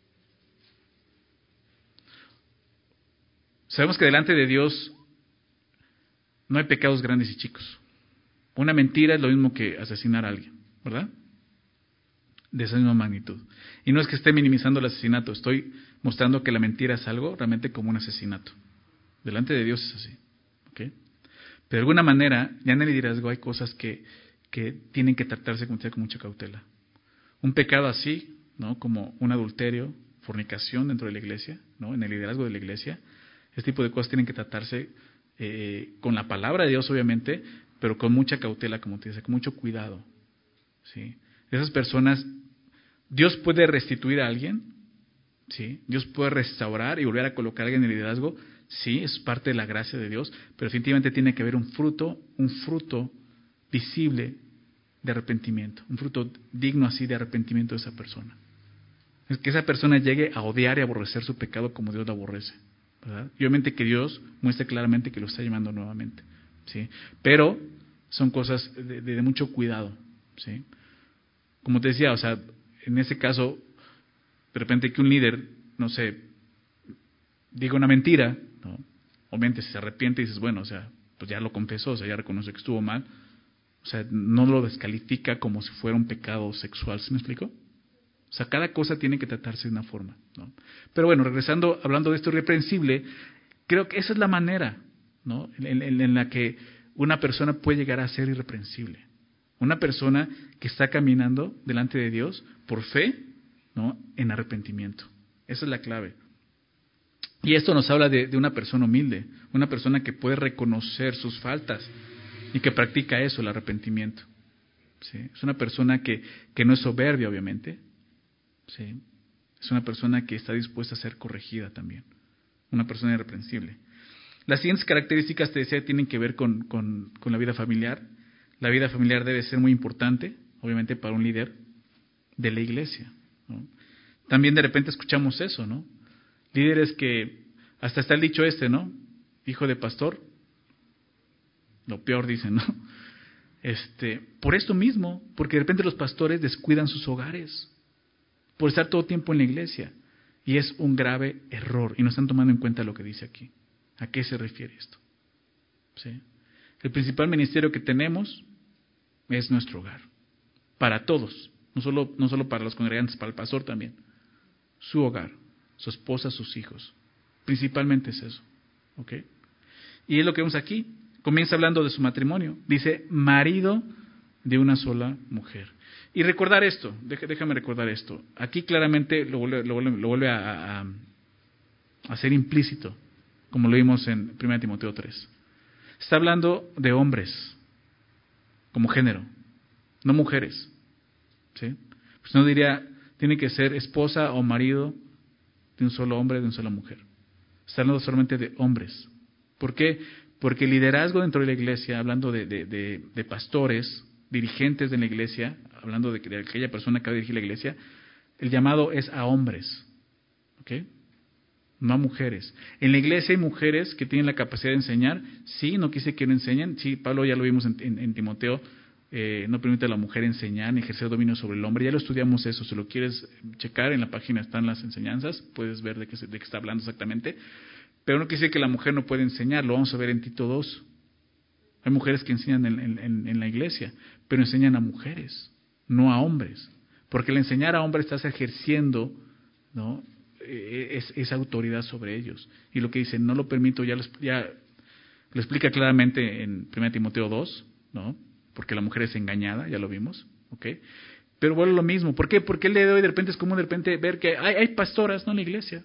Sabemos que delante de Dios no hay pecados grandes y chicos. Una mentira es lo mismo que asesinar a alguien, ¿verdad? de esa misma magnitud. Y no es que esté minimizando el asesinato, estoy mostrando que la mentira es algo realmente como un asesinato. Delante de Dios es así. ¿Okay? Pero de alguna manera, ya en el liderazgo hay cosas que tienen que tratarse con mucha cautela. Un pecado así, ¿no? Como un adulterio, fornicación dentro de la iglesia, ¿no? En el liderazgo de la iglesia, este tipo de cosas tienen que tratarse con la palabra de Dios, obviamente, pero con mucha cautela, como te dice, con mucho cuidado. ¿Sí? Esas personas, Dios puede restituir a alguien, ¿sí? Dios puede restaurar y volver a colocar a alguien en el liderazgo, sí, es parte de la gracia de Dios, pero definitivamente tiene que haber un fruto visible de arrepentimiento, un fruto digno así de arrepentimiento de esa persona. Es que esa persona llegue a odiar y aborrecer su pecado como Dios lo aborrece, ¿verdad? Y obviamente que Dios muestre claramente que lo está llamando nuevamente, ¿sí? Pero son cosas de mucho cuidado, ¿sí? Como te decía, o sea, en ese caso, de repente que un líder, no sé, diga una mentira, ¿no? Obviamente si se arrepiente y dices, bueno, o sea, pues ya lo confesó, o sea, ya reconoce que estuvo mal, o sea, no lo descalifica como si fuera un pecado sexual, ¿sí me explico? O sea, cada cosa tiene que tratarse de una forma, ¿no? Pero bueno, regresando, hablando de esto irreprensible, creo que esa es la manera, ¿no? En la que una persona puede llegar a ser irreprensible. Una persona que está caminando delante de Dios por fe, ¿no? En arrepentimiento. Esa es la clave. Y esto nos habla de una persona humilde, una persona que puede reconocer sus faltas y que practica eso, el arrepentimiento. ¿Sí? Es una persona que no es soberbia, obviamente. ¿Sí? Es una persona que está dispuesta a ser corregida también. Una persona irreprensible. Las siguientes características, te decía, tienen que ver con la vida familiar. La vida familiar debe ser muy importante, obviamente, para un líder de la iglesia, ¿no? También de repente escuchamos eso, ¿no? Líderes que, hasta está el dicho ¿no? Hijo de pastor, lo peor dicen, ¿no? Por esto mismo, porque de repente los pastores descuidan sus hogares, por estar todo tiempo en la iglesia. Y es un grave error, y no están tomando en cuenta lo que dice aquí. ¿A qué se refiere esto? ¿Sí? El principal ministerio que tenemos es nuestro hogar, para todos, no solo para los congregantes, para el pastor también. Su hogar, su esposa, sus hijos. Principalmente es eso. ¿Ok? Y es lo que vemos aquí. Comienza hablando de su matrimonio. Dice, marido de una sola mujer. Y recordar esto, déjame recordar esto. Aquí claramente lo vuelve a hacer implícito, como lo vimos en 1 Timoteo 3. Está hablando de hombres, como género, no mujeres. ¿Sí? Pues no diría, tiene que ser esposa o marido de un solo hombre, de una sola mujer. Está hablando solamente de hombres. ¿Por qué? Porque el liderazgo dentro de la iglesia, hablando de pastores, dirigentes de la iglesia, hablando de aquella persona que va a dirigir la iglesia, el llamado es a hombres, ¿ok? No a mujeres. En la iglesia hay mujeres que tienen la capacidad de enseñar, sí, no quise que no enseñen, sí, Pablo ya lo vimos en Timoteo, no permite a la mujer enseñar ni ejercer dominio sobre el hombre, ya lo estudiamos eso, si lo quieres checar, en la página están las enseñanzas, puedes ver de qué está hablando exactamente, pero no quiere decir que la mujer no puede enseñar, lo vamos a ver en Tito 2. Hay mujeres que enseñan en la iglesia, pero enseñan a mujeres, no a hombres. Porque al enseñar a hombres estás ejerciendo, ¿no? Esa autoridad sobre ellos. Y lo que dice, no lo permito, ya lo explica claramente en 1 Timoteo 2, ¿no? Porque la mujer es engañada, ya lo vimos, ¿ok? Pero vuelve lo mismo. ¿Por qué? Porque el día de hoy de repente es común de repente ver que hay pastoras, no en la iglesia.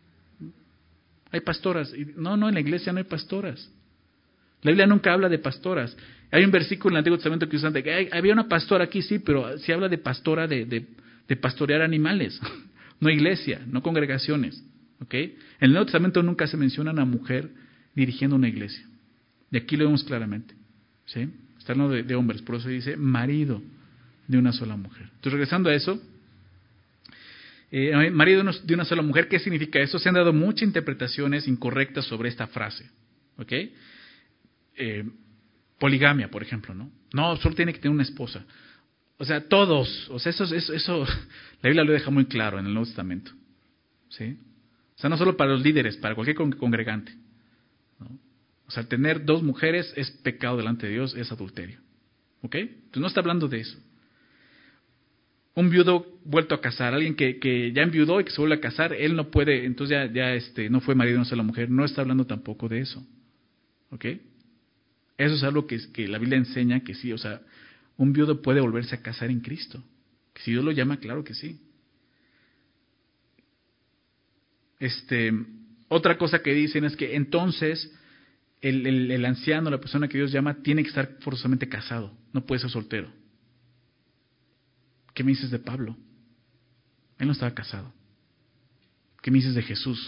Hay pastoras. No, en la iglesia no hay pastoras. La Biblia nunca habla de pastoras. Hay un versículo en el Antiguo Testamento que usan de que había una pastora aquí, sí, pero sí habla de pastora de pastorear animales, no iglesia, no congregaciones. ¿Ok? En el Nuevo Testamento nunca se menciona a una mujer dirigiendo una iglesia. Y aquí lo vemos claramente. ¿Sí? Está hablando de hombres, por eso dice marido de una sola mujer. Entonces, regresando a eso, marido de una sola mujer, ¿qué significa eso? Se han dado muchas interpretaciones incorrectas sobre esta frase. ¿Ok? Poligamia, por ejemplo, ¿no? No, solo tiene que tener una esposa. O sea, todos, o sea, eso la Biblia lo deja muy claro en el Nuevo Testamento. ¿Sí? O sea, no solo para los líderes, para cualquier congregante, ¿no? O sea, tener dos mujeres es pecado delante de Dios, es adulterio. ¿Ok? Entonces no está hablando de eso. Un viudo vuelto a casar, alguien que ya enviudó y que se vuelve a casar, él no puede, entonces ya no fue marido, no fue la mujer, no está hablando tampoco de eso. ¿Ok? Eso es algo que la Biblia enseña que sí, o sea, un viudo puede volverse a casar en Cristo. Que si Dios lo llama, claro que sí. Otra cosa que dicen es que entonces el anciano, la persona que Dios llama, tiene que estar forzosamente casado, no puede ser soltero. ¿Qué me dices de Pablo? Él no estaba casado. ¿Qué me dices de Jesús?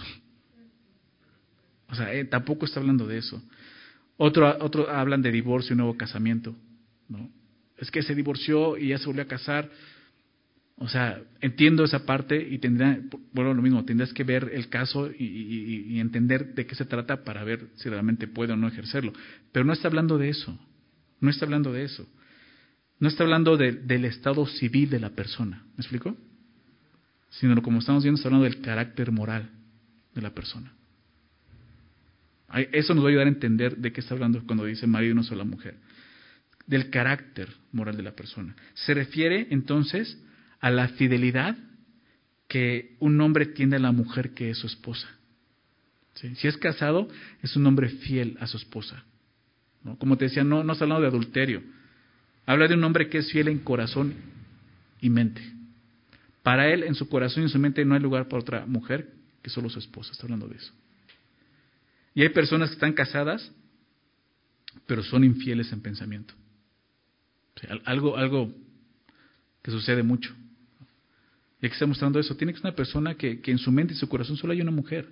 O sea, tampoco está hablando de eso. Otro hablan de divorcio y nuevo casamiento, ¿no? Es que se divorció y ya se volvió a casar. O sea, entiendo esa parte y bueno, lo mismo, tendrás que ver el caso y entender de qué se trata para ver si realmente puede o no ejercerlo. Pero no está hablando de eso. No está hablando de eso. No está hablando del estado civil de la persona. ¿Me explico? Sino, como estamos viendo, está hablando del carácter moral de la persona. Eso nos va a ayudar a entender de qué está hablando cuando dice marido y no solo mujer. Del carácter moral de la persona. Se refiere entonces a la fidelidad que un hombre tiene a la mujer que es su esposa. ¿Sí? Si es casado, es un hombre fiel a su esposa, ¿no? Como te decía, no está hablando de adulterio. Habla de un hombre que es fiel en corazón y mente. Para él, en su corazón y en su mente, no hay lugar para otra mujer que solo su esposa. Está hablando de eso. Y hay personas que están casadas, pero son infieles en pensamiento. O sea, algo que sucede mucho. Y aquí está mostrando eso. Tiene que ser una persona que en su mente y su corazón solo hay una mujer.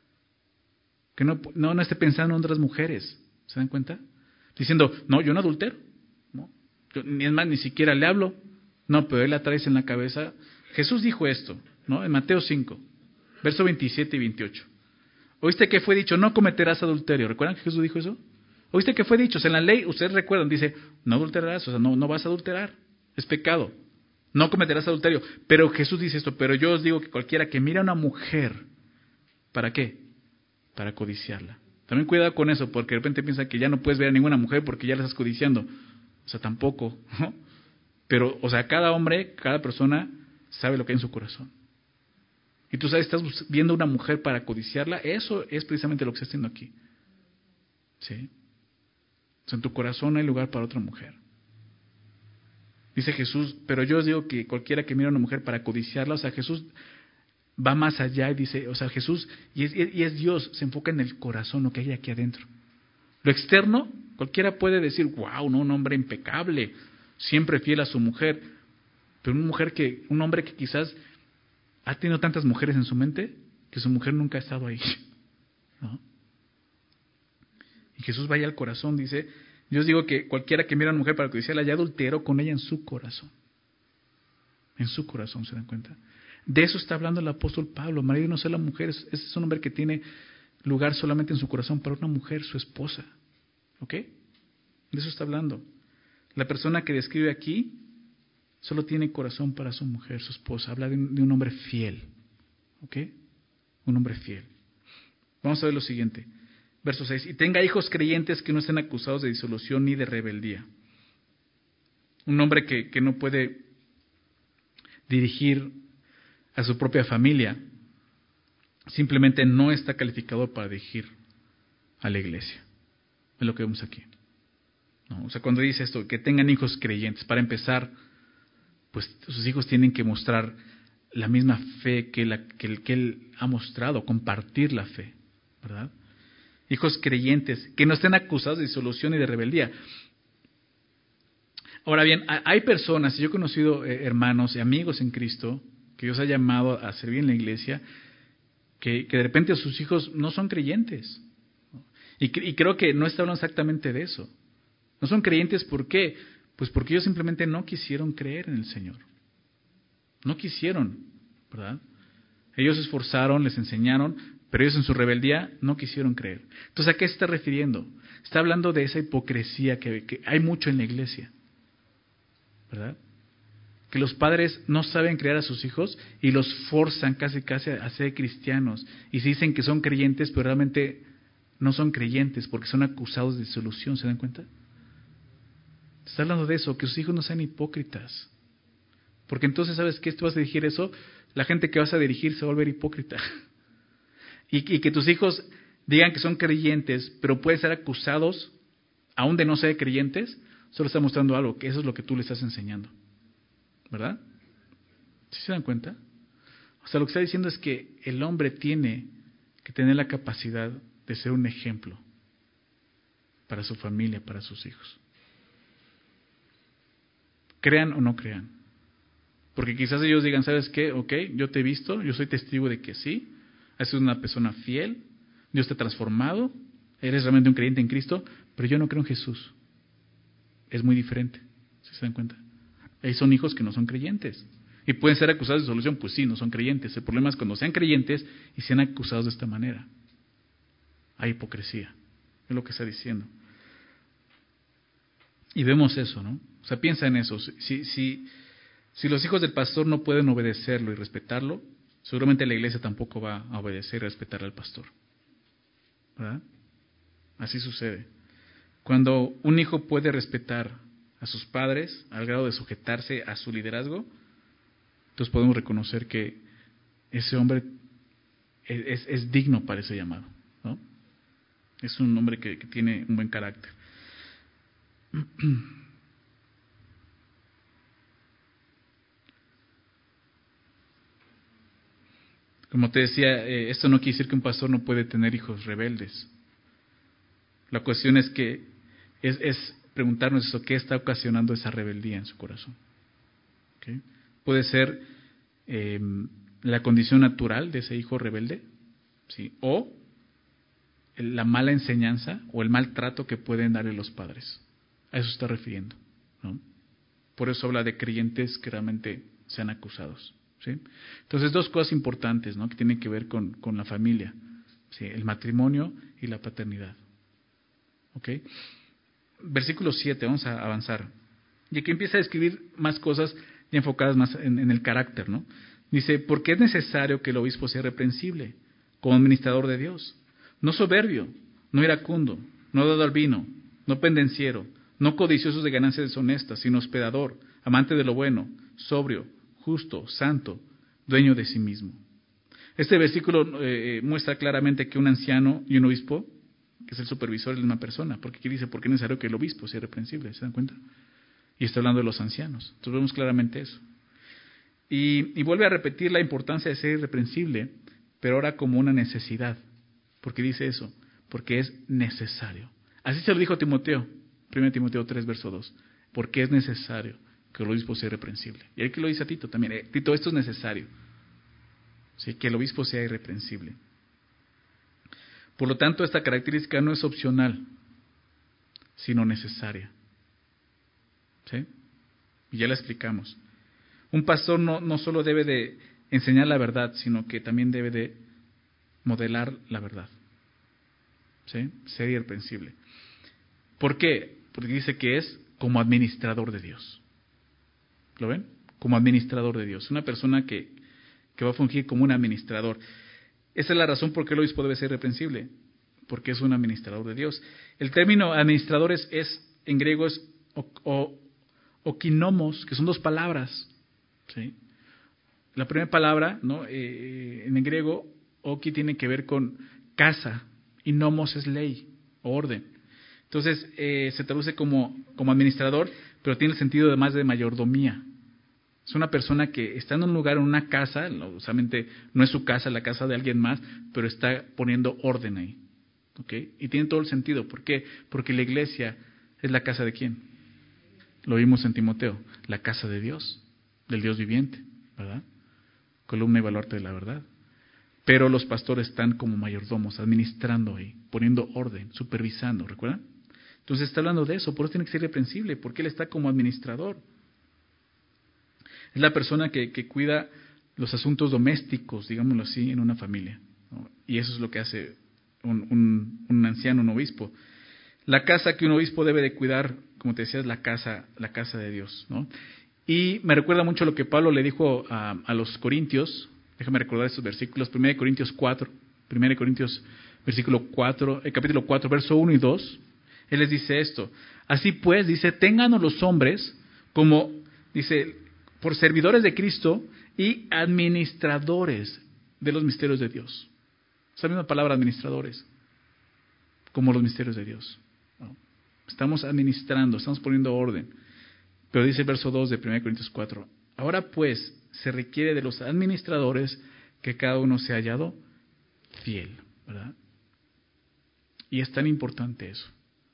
Que no esté pensando en otras mujeres. ¿Se dan cuenta? Diciendo, no, yo no adultero. ¿No? Es más, ni siquiera le hablo. No, pero él la trae en la cabeza. Jesús dijo esto, ¿no? En Mateo 5, verso 27 y 28. ¿Oíste que fue dicho, no cometerás adulterio? ¿Recuerdan que Jesús dijo eso? ¿Oíste que fue dicho? O sea, en la ley, ustedes recuerdan, dice, no adulterarás, o sea, no vas a adulterar. Es pecado. No cometerás adulterio. Pero Jesús dice esto, pero yo os digo que cualquiera que mira a una mujer, ¿para qué? Para codiciarla. También cuidado con eso, porque de repente piensa que ya no puedes ver a ninguna mujer porque ya la estás codiciando. O sea, tampoco, ¿no? Pero, o sea, cada hombre, cada persona sabe lo que hay en su corazón. Y tú sabes, estás viendo una mujer para codiciarla, eso es precisamente lo que está haciendo aquí. ¿Sí? O sea, en tu corazón no hay lugar para otra mujer. Dice Jesús, pero yo os digo que cualquiera que mira a una mujer para codiciarla, o sea, Jesús va más allá y dice, o sea, Jesús, y es Dios, se enfoca en el corazón, lo que hay aquí adentro. Lo externo, cualquiera puede decir, wow, no, un hombre impecable, siempre fiel a su mujer, pero un hombre que quizás ha tenido tantas mujeres en su mente que su mujer nunca ha estado ahí, ¿no? Y Jesús vaya al corazón, dice, yo os digo que cualquiera que mira a una mujer para codiciarla ya adulteró con ella en su corazón. En su corazón, ¿se dan cuenta? De eso está hablando el apóstol Pablo. Marido no sea la mujer, ese es un hombre que tiene lugar solamente en su corazón para una mujer, su esposa. ¿Ok? De eso está hablando. La persona que describe aquí solo tiene corazón para su mujer, su esposa. Habla de un hombre fiel. ¿Ok? Un hombre fiel. Vamos a ver lo siguiente. Verso 6. Y tenga hijos creyentes que no estén acusados de disolución ni de rebeldía. Un hombre que no puede dirigir a su propia familia, simplemente no está calificado para dirigir a la iglesia. Es lo que vemos aquí. ¿No? O sea, cuando dice esto, que tengan hijos creyentes, para empezar, pues sus hijos tienen que mostrar la misma fe que él ha mostrado, compartir la fe, ¿verdad? Hijos creyentes, que no estén acusados de disolución y de rebeldía. Ahora bien, hay personas, yo he conocido hermanos y amigos en Cristo, que Dios ha llamado a servir en la iglesia, que de repente sus hijos no son creyentes. Y creo que no está hablando exactamente de eso. No son creyentes, ¿por qué? Pues porque ellos simplemente no quisieron creer en el Señor. No quisieron, ¿verdad? Ellos se esforzaron, les enseñaron, pero ellos en su rebeldía no quisieron creer. Entonces, ¿a qué se está refiriendo? Está hablando de esa hipocresía que hay mucho en la iglesia, ¿verdad? Que los padres no saben crear a sus hijos y los forzan casi a ser cristianos. Y se dicen que son creyentes, pero realmente no son creyentes porque son acusados de disolución. ¿Se dan cuenta? Está hablando de eso, que sus hijos no sean hipócritas. Porque entonces, ¿sabes qué? Tú vas a dirigir eso, la gente que vas a dirigir se va a volver hipócrita. Y que tus hijos digan que son creyentes, pero pueden ser acusados, aún de no ser creyentes, solo está mostrando algo, que eso es lo que tú le estás enseñando. ¿Verdad? ¿Sí se dan cuenta? O sea, lo que está diciendo es que el hombre tiene que tener la capacidad de ser un ejemplo para su familia, para sus hijos. Crean o no crean. Porque quizás ellos digan, ¿sabes qué? Ok, yo te he visto, yo soy testigo de que sí, has sido una persona fiel, Dios te ha transformado, eres realmente un creyente en Cristo, pero yo no creo en Jesús. Es muy diferente, ¿sí se dan cuenta? Ahí son hijos que no son creyentes. Y pueden ser acusados de solución, pues sí, no son creyentes. El problema es cuando sean creyentes y sean acusados de esta manera. Hay hipocresía, es lo que está diciendo. Y vemos eso, ¿no? O sea, piensa en eso. Si los hijos del pastor no pueden obedecerlo y respetarlo, seguramente la iglesia tampoco va a obedecer y respetar al pastor. ¿Verdad? Así sucede. Cuando un hijo puede respetar a sus padres al grado de sujetarse a su liderazgo, entonces podemos reconocer que ese hombre es digno para ese llamado, ¿no? Es un hombre que tiene un buen carácter. Como te decía, esto no quiere decir que un pastor no puede tener hijos rebeldes. La cuestión es que es preguntarnos eso, ¿qué está ocasionando esa rebeldía en su corazón? ¿Okay? Puede ser la condición natural de ese hijo rebelde, ¿sí? O la mala enseñanza o el maltrato que pueden darle los padres. A eso se está refiriendo, ¿no? Por eso habla de creyentes que realmente sean acusados, ¿sí? Entonces, dos cosas importantes, ¿no?, que tienen que ver con la familia, ¿sí? El matrimonio y la paternidad. ¿Ok? Versículo 7, vamos a avanzar. Y aquí empieza a describir más cosas ya enfocadas más en el carácter, ¿no? Dice, porque es necesario que el obispo sea reprensible como administrador de Dios, no soberbio, no iracundo, no dado al vino, no pendenciero, no codicioso de ganancias deshonestas, sino hospedador, amante de lo bueno, sobrio, justo, santo, dueño de sí mismo. Este versículo muestra claramente que un anciano y un obispo, que es el supervisor, es la misma persona, porque aquí dice, porque es necesario que el obispo sea reprensible, ¿se dan cuenta? Y está hablando de los ancianos. Entonces vemos claramente eso. Y vuelve a repetir la importancia de ser irreprensible, pero ahora como una necesidad. Porque dice eso, porque es necesario. Así se lo dijo a Timoteo, 1 Timoteo 3, verso 2, porque es necesario que el obispo sea irreprensible. Y aquí lo dice a Tito también, Tito, esto es necesario, ¿sí? Que el obispo sea irreprensible. Por lo tanto, esta característica no es opcional, sino necesaria. ¿Sí? Y ya la explicamos. Un pastor no solo debe de enseñar la verdad, sino que también debe de modelar la verdad. ¿Sí? Ser irreprensible. ¿Por qué? Porque dice que es como administrador de Dios. ¿Lo ven? Como administrador de Dios. Una persona que va a fungir como un administrador. Esa es la razón por qué el obispo debe ser irreprensible. Porque es un administrador de Dios. El término administrador es en griego es okinomos, que son dos palabras. ¿Sí? La primera palabra, ¿no?, en griego, oki tiene que ver con casa y nomos es ley o orden. Entonces se traduce como administrador, pero tiene el sentido además de mayordomía. Es una persona que está en un lugar, en una casa, solamente no es su casa, la casa de alguien más, pero está poniendo orden ahí. ¿Okay? Y tiene todo el sentido. ¿Por qué? Porque la iglesia es la casa de ¿quién? Lo vimos en Timoteo, la casa de Dios, del Dios viviente, ¿verdad? Columna y baluarte de la verdad. Pero los pastores están como mayordomos, administrando ahí, poniendo orden, supervisando, ¿recuerdan? Entonces está hablando de eso, por eso tiene que ser irreprensible, porque él está como administrador. Es la persona que cuida los asuntos domésticos, digámoslo así, en una familia, ¿no? Y eso es lo que hace un anciano, un obispo. La casa que un obispo debe de cuidar, como te decía, es la casa de Dios, ¿no? Y me recuerda mucho lo que Pablo le dijo a los corintios. Déjame recordar estos versículos. 1 Corintios 4, 1 Corintios capítulo 4, verso 1 y 2. Él les dice esto. Así pues, dice, ténganos los hombres como, dice, por servidores de Cristo y administradores de los misterios de Dios. Esa misma palabra, administradores, como los misterios de Dios. ¿No? Estamos administrando, estamos poniendo orden. Pero dice el verso 2 de 1 Corintios 4, ahora pues se requiere de los administradores que cada uno sea hallado fiel, ¿verdad? Y es tan importante eso.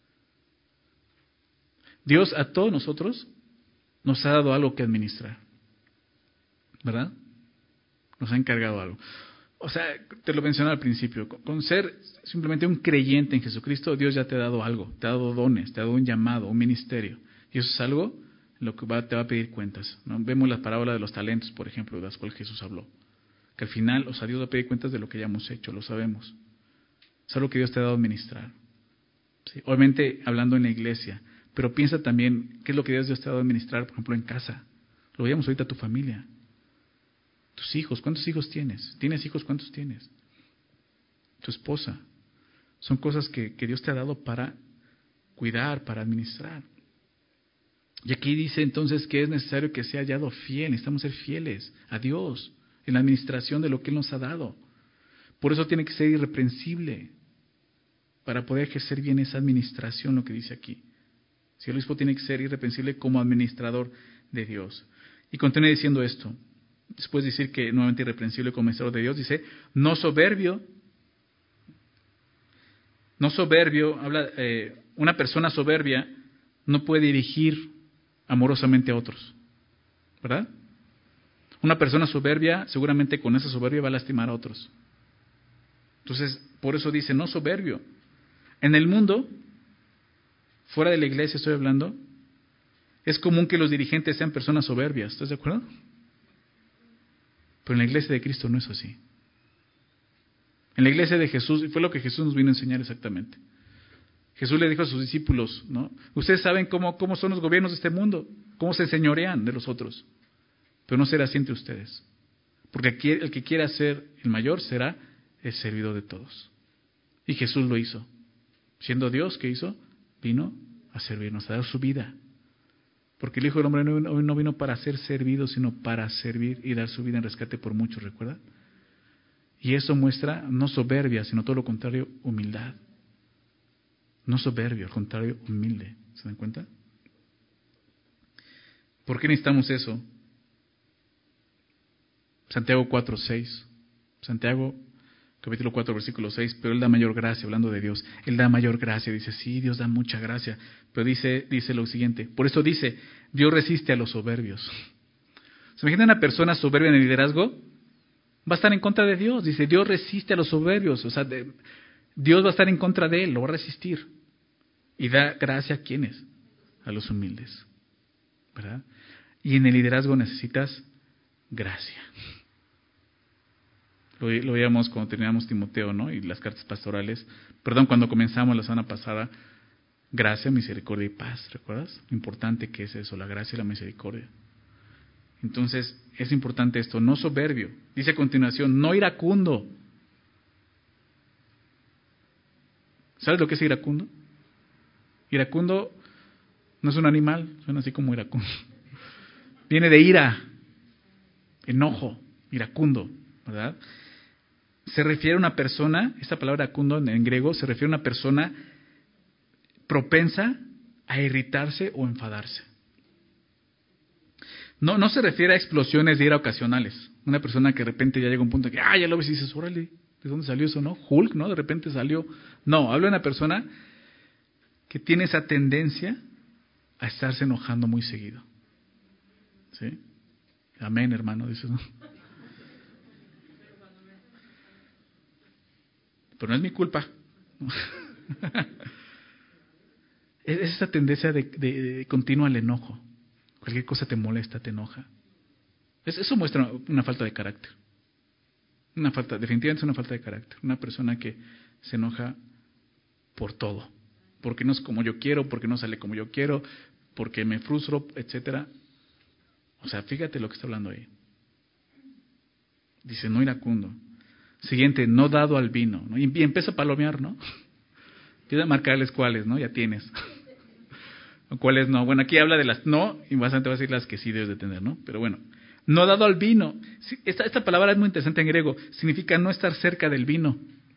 Dios a todos nosotros nos ha dado algo que administrar, ¿verdad? Nos ha encargado algo. O sea, te lo mencioné al principio, con ser simplemente un creyente en Jesucristo, Dios ya te ha dado algo, te ha dado dones, te ha dado un llamado, un ministerio. Y eso es algo en lo que te va a pedir cuentas, ¿no? Vemos la parábola de los talentos, por ejemplo, de las cuales Jesús habló. Que al final, o sea, Dios va a pedir cuentas de lo que ya hemos hecho, lo sabemos. Es algo que Dios te ha dado a administrar. ¿Sí? Obviamente, hablando en la iglesia, pero piensa también qué es lo que Dios te ha dado a administrar, por ejemplo, en casa. Lo veíamos ahorita, tu familia. Tus hijos, ¿cuántos hijos tienes? ¿Tienes hijos? ¿Cuántos tienes? Tu esposa. Son cosas que Dios te ha dado para cuidar, para administrar. Y aquí dice entonces que es necesario que sea hallado fiel. Necesitamos ser fieles a Dios en la administración de lo que Él nos ha dado. Por eso tiene que ser irreprensible para poder ejercer bien esa administración, lo que dice aquí. Si el obispo tiene que ser irreprensible como administrador de Dios. Y continúa diciendo esto. Después de decir que nuevamente irreprensible como administrador de Dios, dice, no soberbio. No soberbio, habla, una persona soberbia no puede dirigir amorosamente a otros, ¿verdad? Una persona soberbia, seguramente con esa soberbia va a lastimar a otros. Entonces, por eso dice, no soberbio. En el mundo, fuera de la iglesia estoy hablando, es común que los dirigentes sean personas soberbias, ¿estás de acuerdo? Pero en la iglesia de Cristo no es así. En la iglesia de Jesús, y fue lo que Jesús nos vino a enseñar exactamente. Jesús le dijo a sus discípulos, ¿no? Ustedes saben cómo son los gobiernos de este mundo, cómo se enseñorean de los otros, pero no será así entre ustedes. Porque aquí, el que quiera ser el mayor será el servidor de todos. Y Jesús lo hizo. Siendo Dios, ¿qué hizo? Vino a servirnos, a dar su vida. Porque el Hijo del Hombre no vino para ser servido, sino para servir y dar su vida en rescate por muchos, ¿recuerda? Y eso muestra no soberbia, sino todo lo contrario, humildad. No soberbio, al contrario, humilde. ¿Se dan cuenta? ¿Por qué necesitamos eso? Santiago 4:6. Santiago, capítulo 4, versículo 6. Pero Él da mayor gracia, hablando de Dios. Él da mayor gracia. Dice, sí, Dios da mucha gracia. Pero dice lo siguiente. Por eso dice, Dios resiste a los soberbios. ¿Se imagina una persona soberbia en el liderazgo? Va a estar en contra de Dios. Dice, Dios resiste a los soberbios. O sea, Dios va a estar en contra de él, lo va a resistir. Y da gracia a ¿quiénes? A los humildes. ¿Verdad? Y en el liderazgo necesitas gracia. Lo veíamos cuando terminamos Timoteo, ¿no? Y las cartas pastorales. Perdón, cuando comenzamos la semana pasada. Gracia, misericordia y paz, ¿recuerdas? Importante que es eso, la gracia y la misericordia. Entonces, es importante esto, no soberbio. Dice a continuación, no iracundo. ¿Sabes lo que es iracundo? Iracundo no es un animal, suena así como iracundo. Viene de ira, enojo, iracundo, ¿verdad? Se refiere a una persona, esta palabra iracundo en griego, se refiere a una persona propensa a irritarse o enfadarse. No se refiere a explosiones de ira ocasionales. Una persona que de repente ya llega a un punto que, ya lo ves y dices, órale, ¿de dónde salió eso, no? Hulk, ¿no? De repente salió. No, habla de una persona que tiene esa tendencia a estarse enojando muy seguido. ¿Sí? Amén, hermano, dices, ¿no? Pero no es mi culpa. Es esa tendencia de continua al enojo. Cualquier cosa te molesta, te enoja. Eso muestra una falta de carácter. Definitivamente es una falta de carácter. Una persona que se enoja por todo. Porque no es como yo quiero, porque no sale como yo quiero, porque me frustro, etcétera. O sea, fíjate lo que está hablando ahí. Dice, no iracundo. Siguiente, no dado al vino, ¿no? Y empieza a palomear, ¿no? Empieza a marcarles cuáles, ¿no? Ya tienes. o cuáles no. Bueno, aquí habla de las no y bastante va a decir las que sí debes de tener, ¿no? Pero bueno, no dado al vino. Esta palabra es muy interesante en griego. Significa no estar cerca del vino.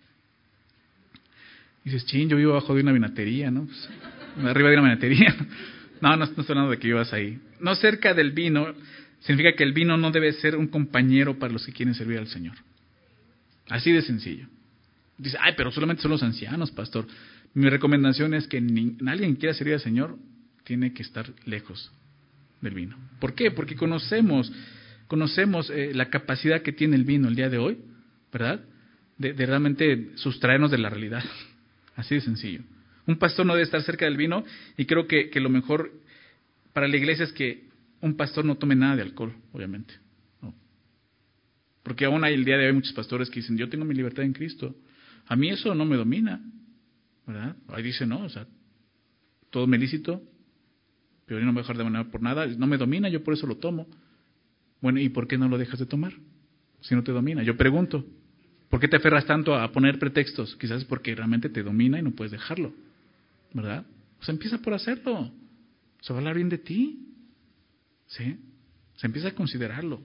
Dices, chin, yo vivo abajo de una vinatería, ¿no? Pues, arriba de una vinatería. No estoy hablando de que vivas ahí. No cerca del vino significa que el vino no debe ser un compañero para los que quieren servir al Señor. Así de sencillo. Dice, ay, pero solamente son los ancianos, pastor. Mi recomendación es que alguien que quiera servir al Señor tiene que estar lejos del vino. ¿Por qué? Porque conocemos la capacidad que tiene el vino el día de hoy, ¿verdad? De realmente sustraernos de la realidad. Así de sencillo. Un pastor no debe estar cerca del vino y creo que lo mejor para la iglesia es que un pastor no tome nada de alcohol, obviamente. ¿No? Porque aún hay el día de hoy muchos pastores que dicen, yo tengo mi libertad en Cristo. A mí eso no me domina, ¿verdad? Ahí dice, no, o sea, todo me lícito, pero yo no me voy a dejar de manejar por nada, no me domina, yo por eso lo tomo. Bueno, ¿y por qué no lo dejas de tomar? Si no te domina. Yo pregunto, ¿por qué te aferras tanto a poner pretextos? Quizás es porque realmente te domina y no puedes dejarlo, ¿verdad? O sea, empieza por hacerlo. Se va a hablar bien de ti, ¿sí? Se empieza a considerarlo.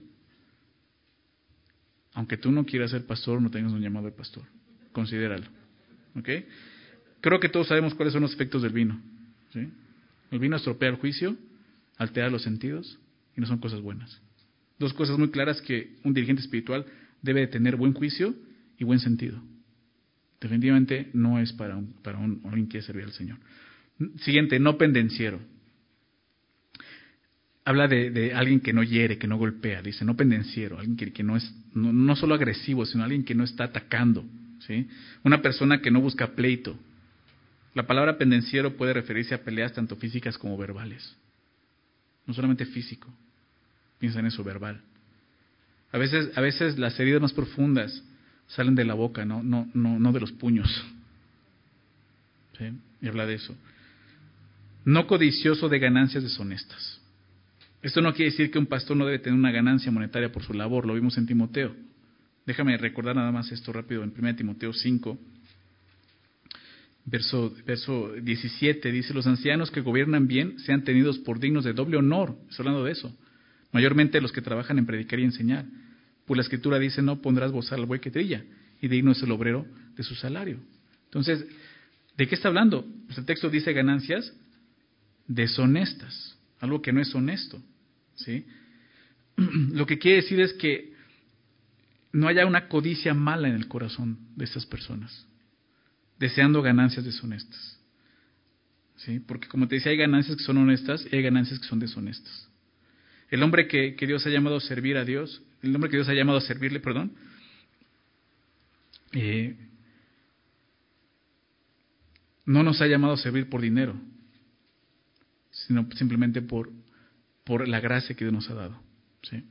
Aunque tú no quieras ser pastor, no tengas un llamado de pastor. Considéralo, ¿ok? Creo que todos sabemos cuáles son los efectos del vino, ¿sí? El vino estropea el juicio, altera los sentidos y no son cosas buenas. Dos cosas muy claras que un dirigente espiritual debe de tener: buen juicio y buen sentido. Definitivamente no es para alguien que quiere servir al Señor. Siguiente, no pendenciero. Habla de alguien que no hiere, que no golpea. Dice no pendenciero, alguien que no es no solo agresivo, sino alguien que no está atacando, ¿sí? Una persona que no busca pleito. La palabra pendenciero puede referirse a peleas tanto físicas como verbales. No solamente físico. Piensa en eso, verbal. A veces las heridas más profundas salen de la boca, no de los puños. ¿Sí? Y habla de eso. No codicioso de ganancias deshonestas. Esto no quiere decir que un pastor no debe tener una ganancia monetaria por su labor. Lo vimos en Timoteo. Déjame recordar nada más esto rápido. En 1 Timoteo 5, verso 17, dice: los ancianos que gobiernan bien sean tenidos por dignos de doble honor. Estoy hablando de eso. Mayormente los que trabajan en predicar y enseñar. Pues la Escritura dice: no pondrás bozal al buey que trilla, y digno es el obrero de su salario. Entonces, ¿de qué está hablando? Pues el texto dice ganancias deshonestas, algo que no es honesto, ¿sí? Lo que quiere decir es que no haya una codicia mala en el corazón de estas personas, deseando ganancias deshonestas, ¿sí? Porque como te decía, hay ganancias que son honestas y hay ganancias que son deshonestas. El hombre que Dios ha llamado a servir a Dios, el hombre que Dios ha llamado a servirle, no nos ha llamado a servir por dinero, sino simplemente por la gracia que Dios nos ha dado, ¿sí?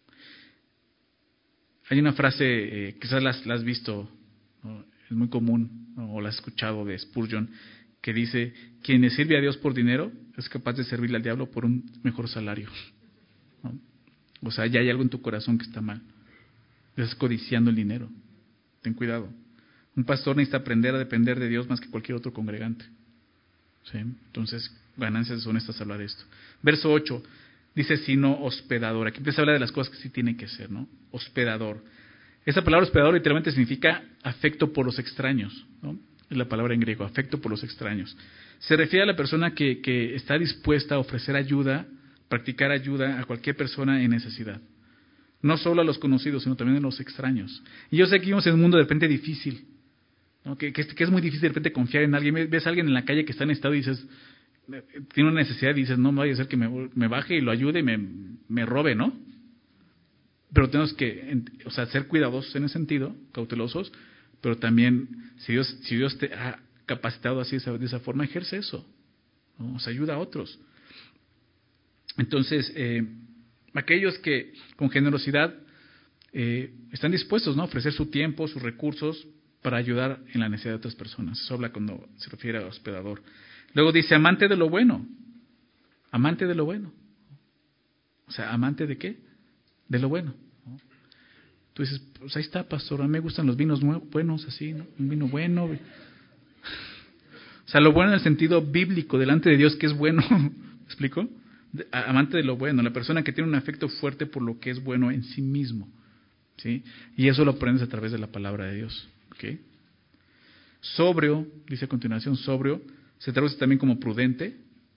Hay una frase, quizás la has visto, ¿no? Es muy común, ¿no? O la has escuchado, de Spurgeon, que dice: quien le sirve a Dios por dinero es capaz de servirle al diablo por un mejor salario, ¿no? O sea, ya hay algo en tu corazón que está mal. Estás codiciando el dinero. Ten cuidado. Un pastor necesita aprender a depender de Dios más que cualquier otro congregante, ¿sí? Entonces, ganancias deshonestas habla de esto. Verso 8 dice: sino hospedador. Aquí empieza a hablar de las cosas que sí tiene que ser, ¿no? Hospedador. Esa palabra hospedador literalmente significa afecto por los extraños, ¿no? Es la palabra en griego, afecto por los extraños. Se refiere a la persona que está dispuesta a ofrecer ayuda, practicar ayuda a cualquier persona en necesidad. No solo a los conocidos, sino también a los extraños. Y yo sé que vivimos en un mundo de repente difícil, ¿no? Que es muy difícil de repente confiar en alguien. Ves a alguien en la calle que está en estado y dices, tiene una necesidad, y dices, no vaya a ser que me baje y lo ayude y me robe, ¿no? Pero tenemos que, ser cuidadosos en ese sentido, cautelosos, pero también, si Dios te ha capacitado así de esa forma, ejerce eso, ¿no? O sea, ayuda a otros. Entonces, aquellos que con generosidad están dispuestos, ¿no?, a ofrecer su tiempo, sus recursos para ayudar en la necesidad de otras personas. Eso habla cuando se refiere a hospedador. Luego dice amante de lo bueno. Amante de lo bueno. O sea, ¿amante de qué? De lo bueno, ¿no? Tú dices, pues ahí está, pastor, a mí me gustan los vinos buenos, así, ¿no? Un vino bueno. O sea, lo bueno en el sentido bíblico, delante de Dios, que es bueno. ¿Me explico? Amante de lo bueno, la persona que tiene un afecto fuerte por lo que es bueno en sí mismo. ¿Sí? Y eso lo aprendes a través de la palabra de Dios. ¿Okay? Sobrio, dice a continuación, sobrio, se traduce también como prudente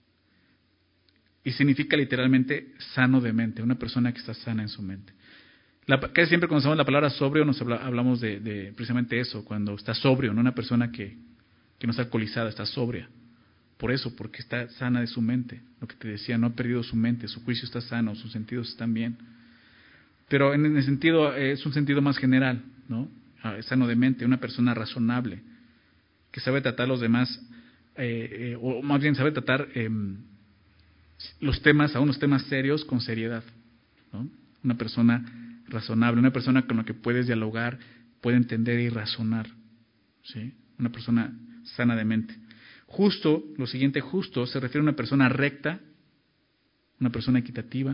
y significa literalmente sano de mente, una persona que está sana en su mente. Casi siempre cuando usamos la palabra sobrio hablamos de precisamente eso, cuando está sobrio, no una persona que no está alcoholizada, está sobria. Por eso, porque está sana de su mente. Lo que te decía, no ha perdido su mente, su juicio está sano, sus sentidos están bien. Pero en el sentido, es un sentido más general, ¿no? Sano de mente, una persona razonable, que sabe tratar a los demás, o más bien sabe tratar los temas serios con seriedad, ¿no? Una persona razonable, una persona con la que puedes dialogar, puede entender y razonar, ¿sí? Una persona sana de mente. Justo, lo siguiente, justo, se refiere a una persona recta, una persona equitativa,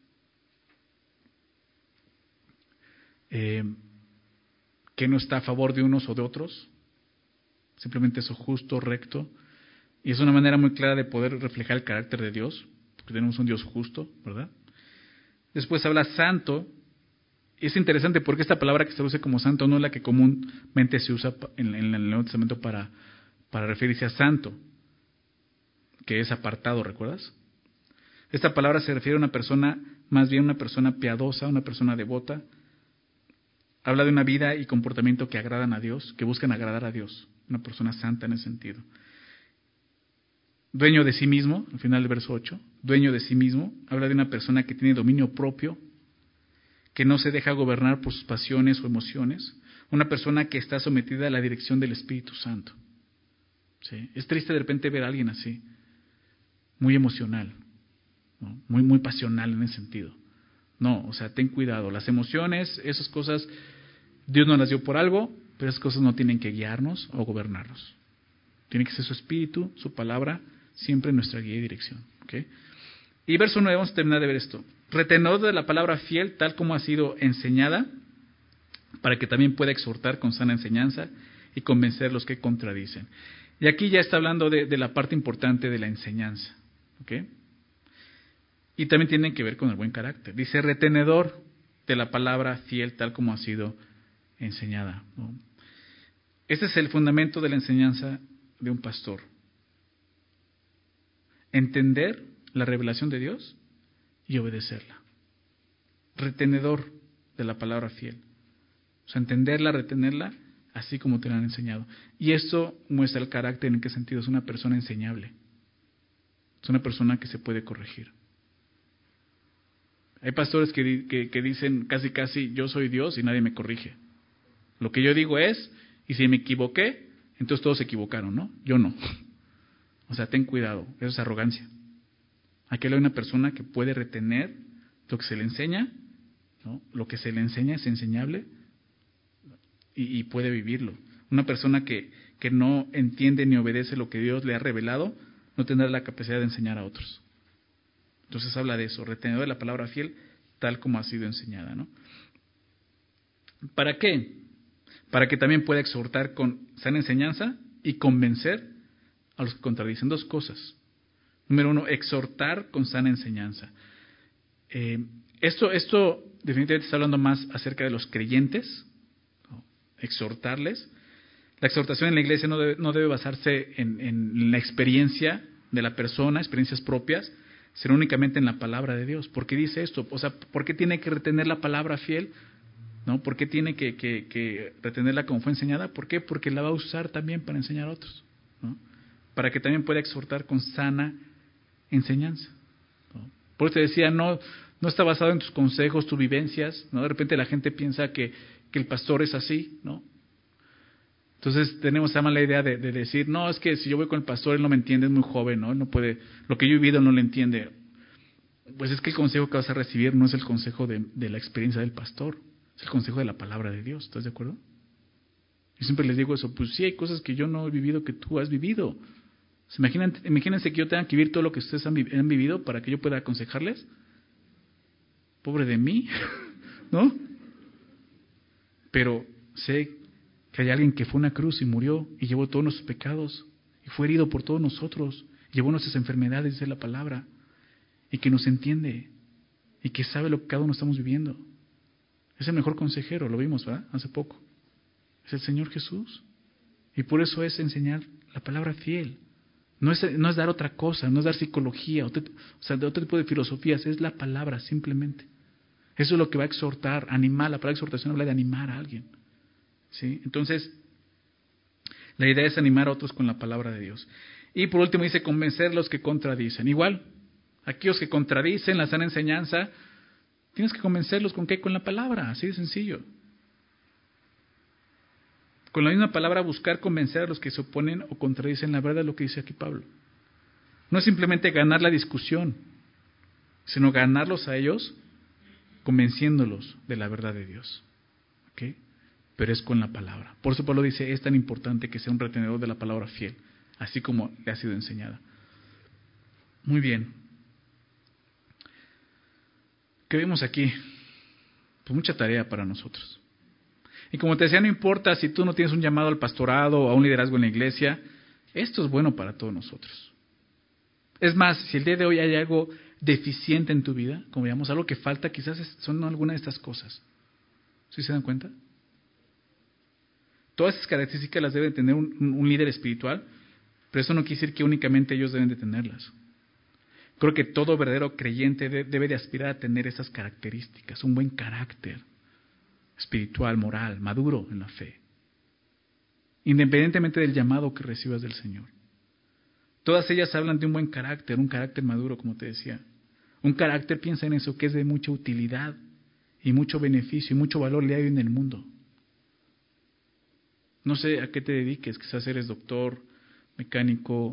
que no está a favor de unos o de otros, simplemente eso, justo, recto, y es una manera muy clara de poder reflejar el carácter de Dios, porque tenemos un Dios justo, ¿verdad? Después habla santo, y es interesante porque esta palabra que se traduce como santo no es la que comúnmente se usa en el Nuevo Testamento para referirse a santo, que es apartado, ¿recuerdas? Esta palabra se refiere a una persona, más bien una persona piadosa, una persona devota. Habla de una vida y comportamiento que agradan a Dios, que buscan agradar a Dios. Una persona santa en ese sentido. Dueño de sí mismo, al final del verso 8, dueño de sí mismo, habla de una persona que tiene dominio propio, que no se deja gobernar por sus pasiones o emociones, una persona que está sometida a la dirección del Espíritu Santo. ¿Sí? Es triste de repente ver a alguien así, muy emocional, ¿no? Muy pasional en ese sentido. No, o sea, ten cuidado, las emociones, esas cosas, Dios nos las dio por algo, pero esas cosas no tienen que guiarnos o gobernarnos. Tiene que ser su Espíritu, su palabra, siempre nuestra guía y dirección. ¿Okay? Y verso 9, vamos a terminar de ver esto. Retenedor de la palabra fiel, tal como ha sido enseñada, para que también pueda exhortar con sana enseñanza y convencer a los que contradicen. Y aquí ya está hablando de la parte importante de la enseñanza. ¿Okay? Y también tiene que ver con el buen carácter. Dice, retenedor de la palabra fiel, tal como ha sido enseñada. ¿No? Este es el fundamento de la enseñanza de un pastor. Entender la revelación de Dios y obedecerla. Retenedor de la palabra fiel. O sea, entenderla, retenerla, así como te la han enseñado. Y esto muestra el carácter, en qué sentido es una persona enseñable. Es una persona que se puede corregir. Hay pastores que dicen casi, yo soy Dios y nadie me corrige. Lo que yo digo es, y si me equivoqué, entonces todos se equivocaron, ¿no? Yo no. O sea, ten cuidado, eso es arrogancia. Aquí hay una persona que puede retener lo que se le enseña, ¿no? Lo que se le enseña es enseñable y puede vivirlo. Una persona que no entiende ni obedece lo que Dios le ha revelado, no tendrá la capacidad de enseñar a otros. Entonces habla de eso, retenedor de la palabra fiel, tal como ha sido enseñada, ¿no? ¿Para qué? Para que también pueda exhortar con sana enseñanza y convencer a los que contradicen. Dos cosas. Número uno, exhortar con sana enseñanza. Esto definitivamente está hablando más acerca de los creyentes, ¿no? Exhortarles. La exhortación en la iglesia no debe basarse en la experiencia de la persona, experiencias propias, sino únicamente en la palabra de Dios. ¿Por qué dice esto? O sea, ¿por qué tiene que retener la palabra fiel? ¿No? ¿Por qué tiene que retenerla como fue enseñada? ¿Por qué? Porque la va a usar también para enseñar a otros, ¿no? Para que también pueda exhortar con sana enseñanza, ¿no? Por eso te decía, no está basado en tus consejos, tus vivencias, ¿no? De repente la gente piensa que el pastor es así, ¿no? Entonces tenemos esa mala idea de decir, no, es que si yo voy con el pastor, él no me entiende, es muy joven, ¿no? Él no puede, lo que yo he vivido no lo entiende. Pues es que el consejo que vas a recibir no es el consejo de la experiencia del pastor, es el consejo de la palabra de Dios, ¿estás de acuerdo? Yo siempre les digo eso, pues sí hay cosas que yo no he vivido que tú has vivido. Imagínense que yo tenga que vivir todo lo que ustedes han vivido para que yo pueda aconsejarles. Pobre de mí, ¿no? Pero sé que hay alguien que fue a una cruz y murió y llevó todos nuestros pecados y fue herido por todos nosotros, llevó nuestras enfermedades, dice la palabra, y que nos entiende, y que sabe lo que cada uno estamos viviendo. Es el mejor consejero, lo vimos, ¿verdad? Hace poco. Es el Señor Jesús. Y por eso es enseñar la palabra fiel. No es dar otra cosa, no es dar psicología, de otro tipo de filosofías, es la palabra simplemente. Eso es lo que va a exhortar, animar. La palabra exhortación habla de animar a alguien. ¿Sí? Entonces, la idea es animar a otros con la palabra de Dios. Y por último dice, convencer a los que contradicen. Igual, aquellos que contradicen la sana enseñanza, tienes que convencerlos ¿con qué? Con la palabra, así de sencillo. Con la misma palabra buscar convencer a los que se oponen o contradicen la verdad, lo que dice aquí Pablo. No es simplemente ganar la discusión, sino ganarlos a ellos convenciéndolos de la verdad de Dios. ¿Ok? Pero es con la palabra. Por eso Pablo dice, es tan importante que sea un retenedor de la palabra fiel, así como le ha sido enseñada. Muy bien. ¿Qué vemos aquí? Pues mucha tarea para nosotros. Y como te decía, no importa si tú no tienes un llamado al pastorado o a un liderazgo en la iglesia, esto es bueno para todos nosotros. Es más, si el día de hoy hay algo deficiente en tu vida, como digamos, algo que falta, quizás son alguna de estas cosas. ¿Sí se dan cuenta? Todas esas características las debe tener un líder espiritual, pero eso no quiere decir que únicamente ellos deben de tenerlas. Creo que todo verdadero creyente debe de aspirar a tener esas características, un buen carácter espiritual, moral, maduro en la fe, independientemente del llamado que recibas del Señor. Todas ellas hablan de un buen carácter, un carácter maduro, como te decía. Un carácter, piensa en eso, que es de mucha utilidad y mucho beneficio y mucho valor le hay en el mundo. No sé a qué te dediques, quizás eres doctor, mecánico,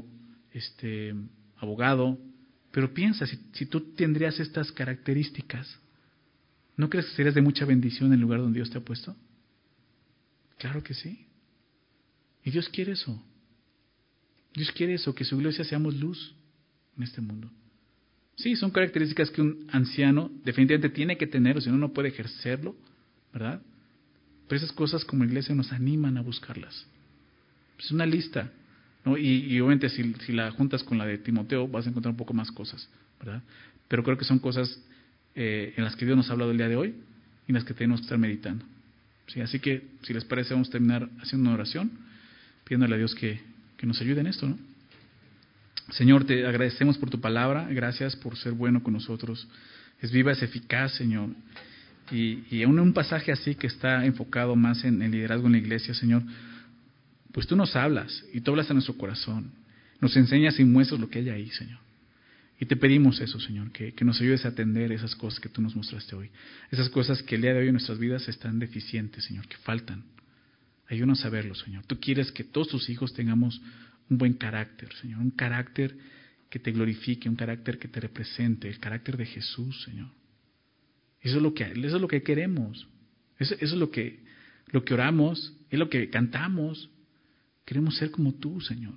abogado, pero piensa, si tú tendrías estas características, ¿no crees que serías de mucha bendición en el lugar donde Dios te ha puesto? Claro que sí. Y Dios quiere eso. Dios quiere eso, que su iglesia seamos luz en este mundo. Sí, son características que un anciano definitivamente tiene que tener, o si no, no puede ejercerlo, ¿verdad? Pero esas cosas como iglesia nos animan a buscarlas. Es una lista, ¿no? Y obviamente si la juntas con la de Timoteo vas a encontrar un poco más cosas, ¿verdad? Pero creo que son cosas en las que Dios nos ha hablado el día de hoy y en las que tenemos que estar meditando. ¿Sí? Así que, si les parece, vamos a terminar haciendo una oración, pidiéndole a Dios que nos ayude en esto, ¿no? Señor, te agradecemos por tu palabra, gracias por ser bueno con nosotros. Es viva, es eficaz, Señor. Y aún en un pasaje así que está enfocado más en el liderazgo en la iglesia, Señor, pues tú nos hablas y tú hablas a nuestro corazón. Nos enseñas y muestras lo que hay ahí, Señor. Y te pedimos eso, Señor, que nos ayudes a atender esas cosas que tú nos mostraste hoy. Esas cosas que el día de hoy en nuestras vidas están deficientes, Señor, que faltan. Ayúdanos a verlo, Señor. Tú quieres que todos tus hijos tengamos un buen carácter, Señor. Un carácter que te glorifique, un carácter que te represente, el carácter de Jesús, Señor. Eso es lo que queremos. Eso es lo que oramos, es lo que cantamos. Queremos ser como tú, Señor.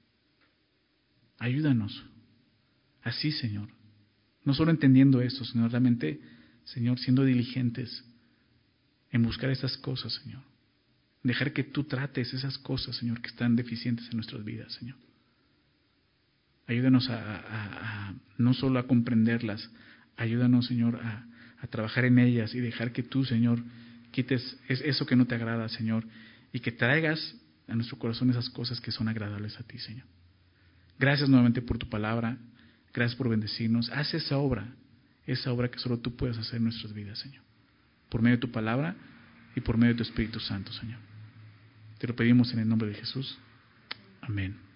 Ayúdanos. Así, Señor. No solo entendiendo esto, sino realmente, Señor, siendo diligentes en buscar esas cosas, Señor. Dejar que tú trates esas cosas, Señor, que están deficientes en nuestras vidas, Señor. Ayúdanos a no solo a comprenderlas, ayúdanos, Señor, a trabajar en ellas y dejar que tú, Señor, quites eso que no te agrada, Señor, y que traigas a nuestro corazón esas cosas que son agradables a ti, Señor. Gracias nuevamente por tu palabra. Gracias por bendecirnos. Haz esa obra que solo tú puedes hacer en nuestras vidas, Señor. Por medio de tu palabra y por medio de tu Espíritu Santo, Señor. Te lo pedimos en el nombre de Jesús. Amén.